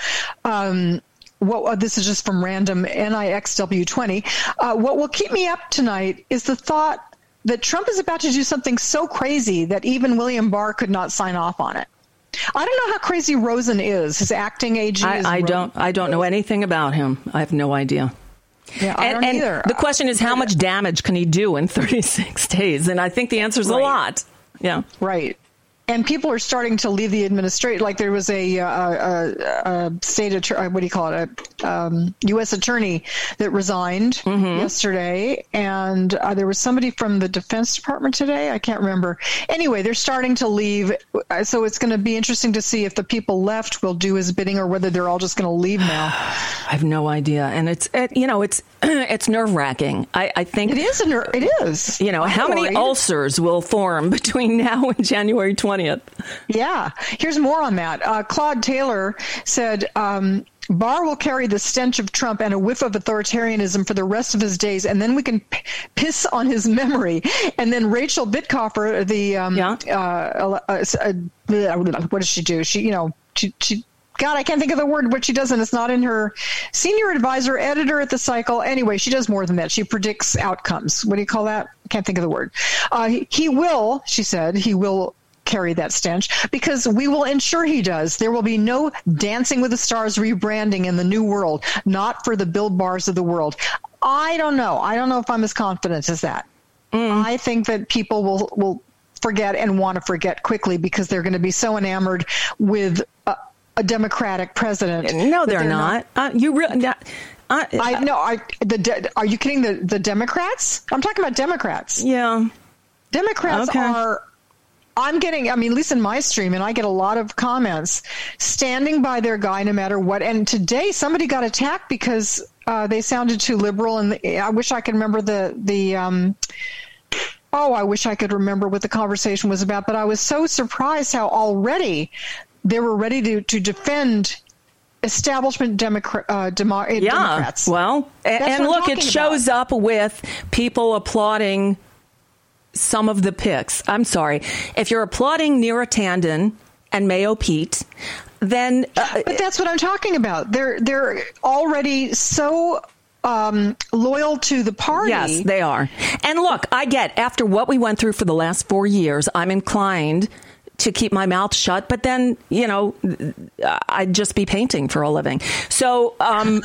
Um What, uh, this is just from random N I X W twenty. Uh, what will keep me up tonight is the thought that Trump is about to do something so crazy that even William Barr could not sign off on it. I don't know how crazy Rosen is. His acting A G I, is I Ro- don't. I don't know anything about him. I have no idea. Yeah, I and, don't and either. The question is, how much damage can he do in thirty-six days? And I think the answer is right. a lot. Yeah. Right. And people are starting to leave the administration. Like there was a, uh, a, a state attorney, what do you call it, a um, U S attorney that resigned mm-hmm. yesterday. And uh, there was somebody from the Defense Department today. I can't remember. Anyway, they're starting to leave. So it's going to be interesting to see if the people left will do his bidding or whether they're all just going to leave now. I have no idea. And it's, it, you know, it's it's nerve wracking. I, I think it is. A ner- it is. You know, I'm how worried. many ulcers will form between now and January twentieth? Yeah. Here's more on that. Uh, Claude Taylor said, um, Barr will carry the stench of Trump and a whiff of authoritarianism for the rest of his days, and then we can p- piss on his memory. And then Rachel Bittkoffer, the um, yeah. uh, uh, uh, what does she do? She, you know, she, she God, I can't think of the word, what she does, and it's not in her senior advisor, editor at the Cycle. Anyway, she does more than that. She predicts outcomes. What do you call that? I can't think of the word. Uh, he, he will, she said, he will carry that stench because we will ensure he does. There will be no Dancing with the Stars rebranding in the new world, not for the Bill Barrs of the world. I don't know. I don't know if I'm as confident as that. Mm. I think that people will, will forget and want to forget quickly because they're going to be so enamored with a, a Democratic president. No, they're, they're not. not. Uh, you really... Uh, I know. I the de- are you kidding? The the Democrats? I'm talking about Democrats. Yeah, Democrats okay. are. I'm getting, I mean, at least in my stream, and I get a lot of comments standing by their guy no matter what. And today somebody got attacked because uh, they sounded too liberal. And the, I wish I could remember the, the um, oh, I wish I could remember what the conversation was about. But I was so surprised how already they were ready to, to defend establishment Democrat, uh, Demo- yeah. Democrats. Well, and, and look, it shows about. up with people applauding some of the picks. I'm sorry. If you're applauding Neera Tanden and Mayo Pete, then... Uh, but that's what I'm talking about. They're, they're already so... Um, loyal to the party. Yes, they are. And look, I get, after what we went through for the last four years, I'm inclined to keep my mouth shut, but then, you know, I'd just be painting for a living. So, um,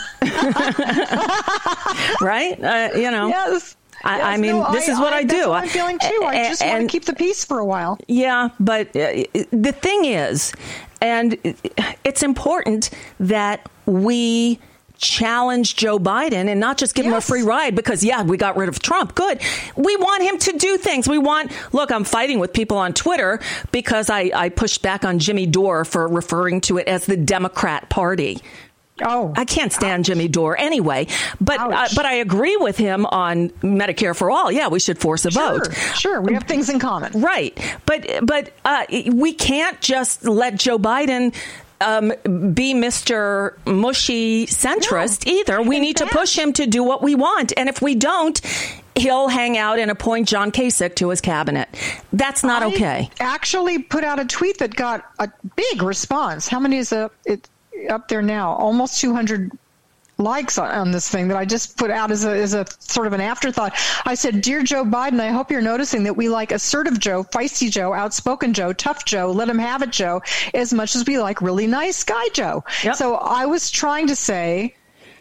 right? Uh, you know. Yes. I, yes, I mean, no, this I, is what I, I do. That's what I'm feeling too. I just and, want to keep the peace for a while. Yeah, but uh, the thing is, and it's important that we challenge Joe Biden and not just give yes. him a free ride because, yeah, we got rid of Trump. Good. We want him to do things. We want, look, I'm fighting with people on Twitter because I, I pushed back on Jimmy Dore for referring to it as the Democrat Party. Oh, I can't stand ouch. Jimmy Dore anyway, but uh, but I agree with him on Medicare for all. Yeah, we should force a sure, vote. Sure, we have things in common, right? But but uh, we can't just let Joe Biden um, be Mister Mushy centrist no. either. We in need fact, to push him to do what we want, and if we don't, he'll hang out and appoint John Kasich to his cabinet. That's not I okay. Actually, put out a tweet that got a big response. How many is a it? Up there now, almost two hundred likes on, on this thing that I just put out as a, as a sort of an afterthought. I said, Dear Joe Biden, I hope you're noticing that we like assertive Joe, feisty Joe, outspoken Joe, tough Joe, let him have it Joe, as much as we like really nice guy Joe. Yep. So I was trying to say,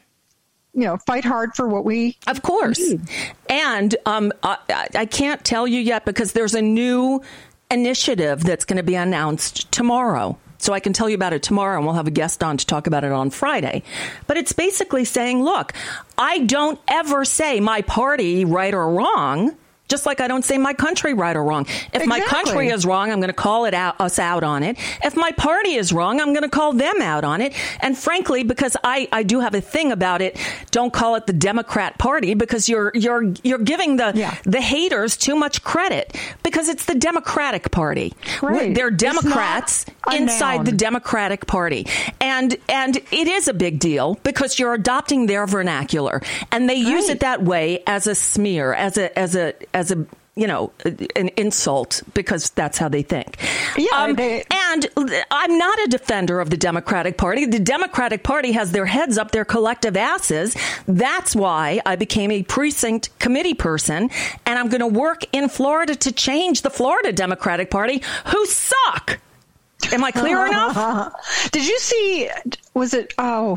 you know, fight hard for what we Of course. need. And um, I, I can't tell you yet because there's a new initiative that's going to be announced tomorrow. So I can tell you about it tomorrow, and we'll have a guest on to talk about it on Friday. But it's basically saying, look, I don't ever say my party right or wrong, just like I don't say my country right or wrong. If exactly. my country is wrong, I'm going to call it out, us out on it. If my party is wrong, I'm going to call them out on it. And frankly, because I, I do have a thing about it, don't call it the Democrat Party because you're you're you're giving the yeah. the haters too much credit because it's the Democratic Party. Right. They're Democrats inside the Democratic Party. And and it is a big deal because you're adopting their vernacular and they right. use it that way as a smear, as a as a as a, you know, an insult because that's how they think. Yeah, um, they, and I'm not a defender of the Democratic Party. The Democratic Party has their heads up their collective asses. That's why I became a precinct committee person. And I'm going to work in Florida to change the Florida Democratic Party, who suck. Am I clear enough? Did you see, was it, oh...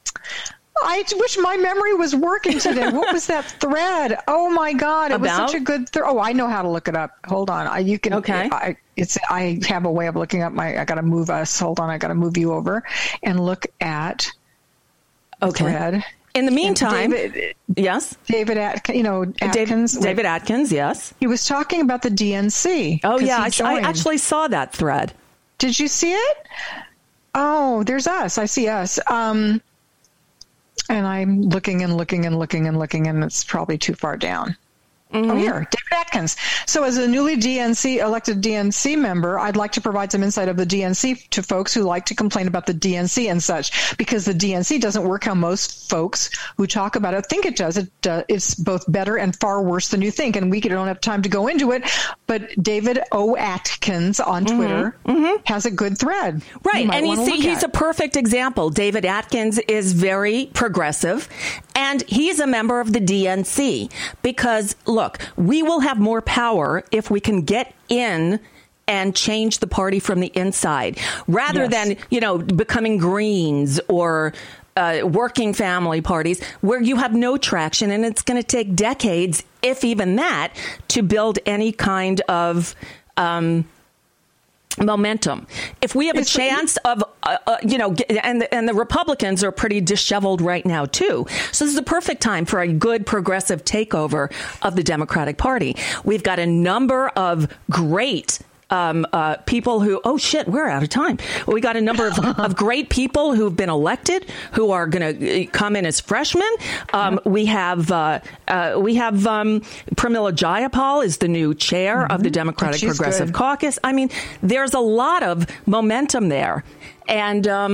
I wish my memory was working today. What was that thread? Oh my God! It About? was such a good thread. Oh, I know how to look it up. Hold on. I, you can. Okay. I, it's. I have a way of looking up my. I got to move us. Hold on. I got to move you over and look at. The okay. Thread. In the meantime, David, yes, David, At, you know, Atkins. David, David Atkins. Yes. He was talking about the D N C. Oh yeah, I, I actually saw that thread. Did you see it? Oh, there's us. I see us. Um. And I'm looking and looking and looking and looking, and it's probably too far down. Mm-hmm. Oh, here, David Atkins. So as a newly D N C elected D N C member, I'd like to provide some insight of the D N C to folks who like to complain about the D N C and such, because the D N C doesn't work how most folks who talk about it think it does. It uh, It's both better and far worse than you think, and we don't have time to go into it, but David O. Atkins on Twitter mm-hmm. Mm-hmm. has a good thread. Right, you and you see, he's at. a perfect example. David Atkins is very progressive, and he's a member of the D N C because, look, we will have more power if we can get in and change the party from the inside rather yes. than, you know, becoming Greens or uh, working family parties where you have no traction. And it's going to take decades, if even that, to build any kind of um momentum. If we have a chance of, uh, uh, you know, and the, and the Republicans are pretty disheveled right now, too. So this is the perfect time for a good progressive takeover of the Democratic Party. We've got a number of great Um, uh, people who, oh, shit, we're out of time. Well, we got a number of, of great people who've been elected who are going to come in as freshmen. Um, we have uh, uh, we have um, Pramila Jayapal is the new chair mm-hmm. of the Democratic Progressive good. Caucus. I mean, there's a lot of momentum there. And, um,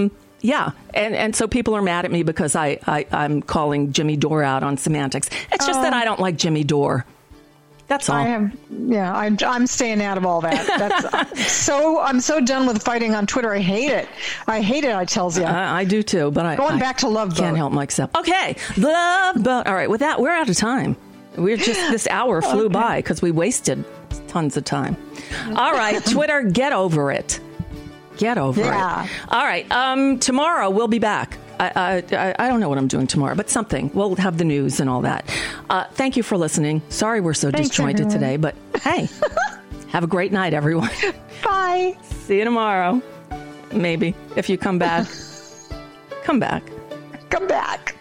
yeah. And and so people are mad at me because I, I, I'm calling Jimmy Dore out on semantics. It's just uh, that I don't like Jimmy Dore. That's all. I am, yeah, I'm, I'm staying out of all that. That's so, I'm so done with fighting on Twitter. I hate it. I hate it, I tells you. Uh, I do too, but I Going I back to Love Boat. Can't help myself. Okay, Love Boat. All right, with that, we're out of time. We're just, this hour flew okay. by because we wasted tons of time. All right, Twitter, get over it. Get over yeah. it. All right, um, tomorrow we'll be back. I, I, I don't know what I'm doing tomorrow, but something. We'll have the news and all that. Uh, thank you for listening. Sorry we're so Thanks, disjointed everyone. today, but hey, have a great night, everyone. Bye. See you tomorrow. Maybe, if you come back. Come back. Come back.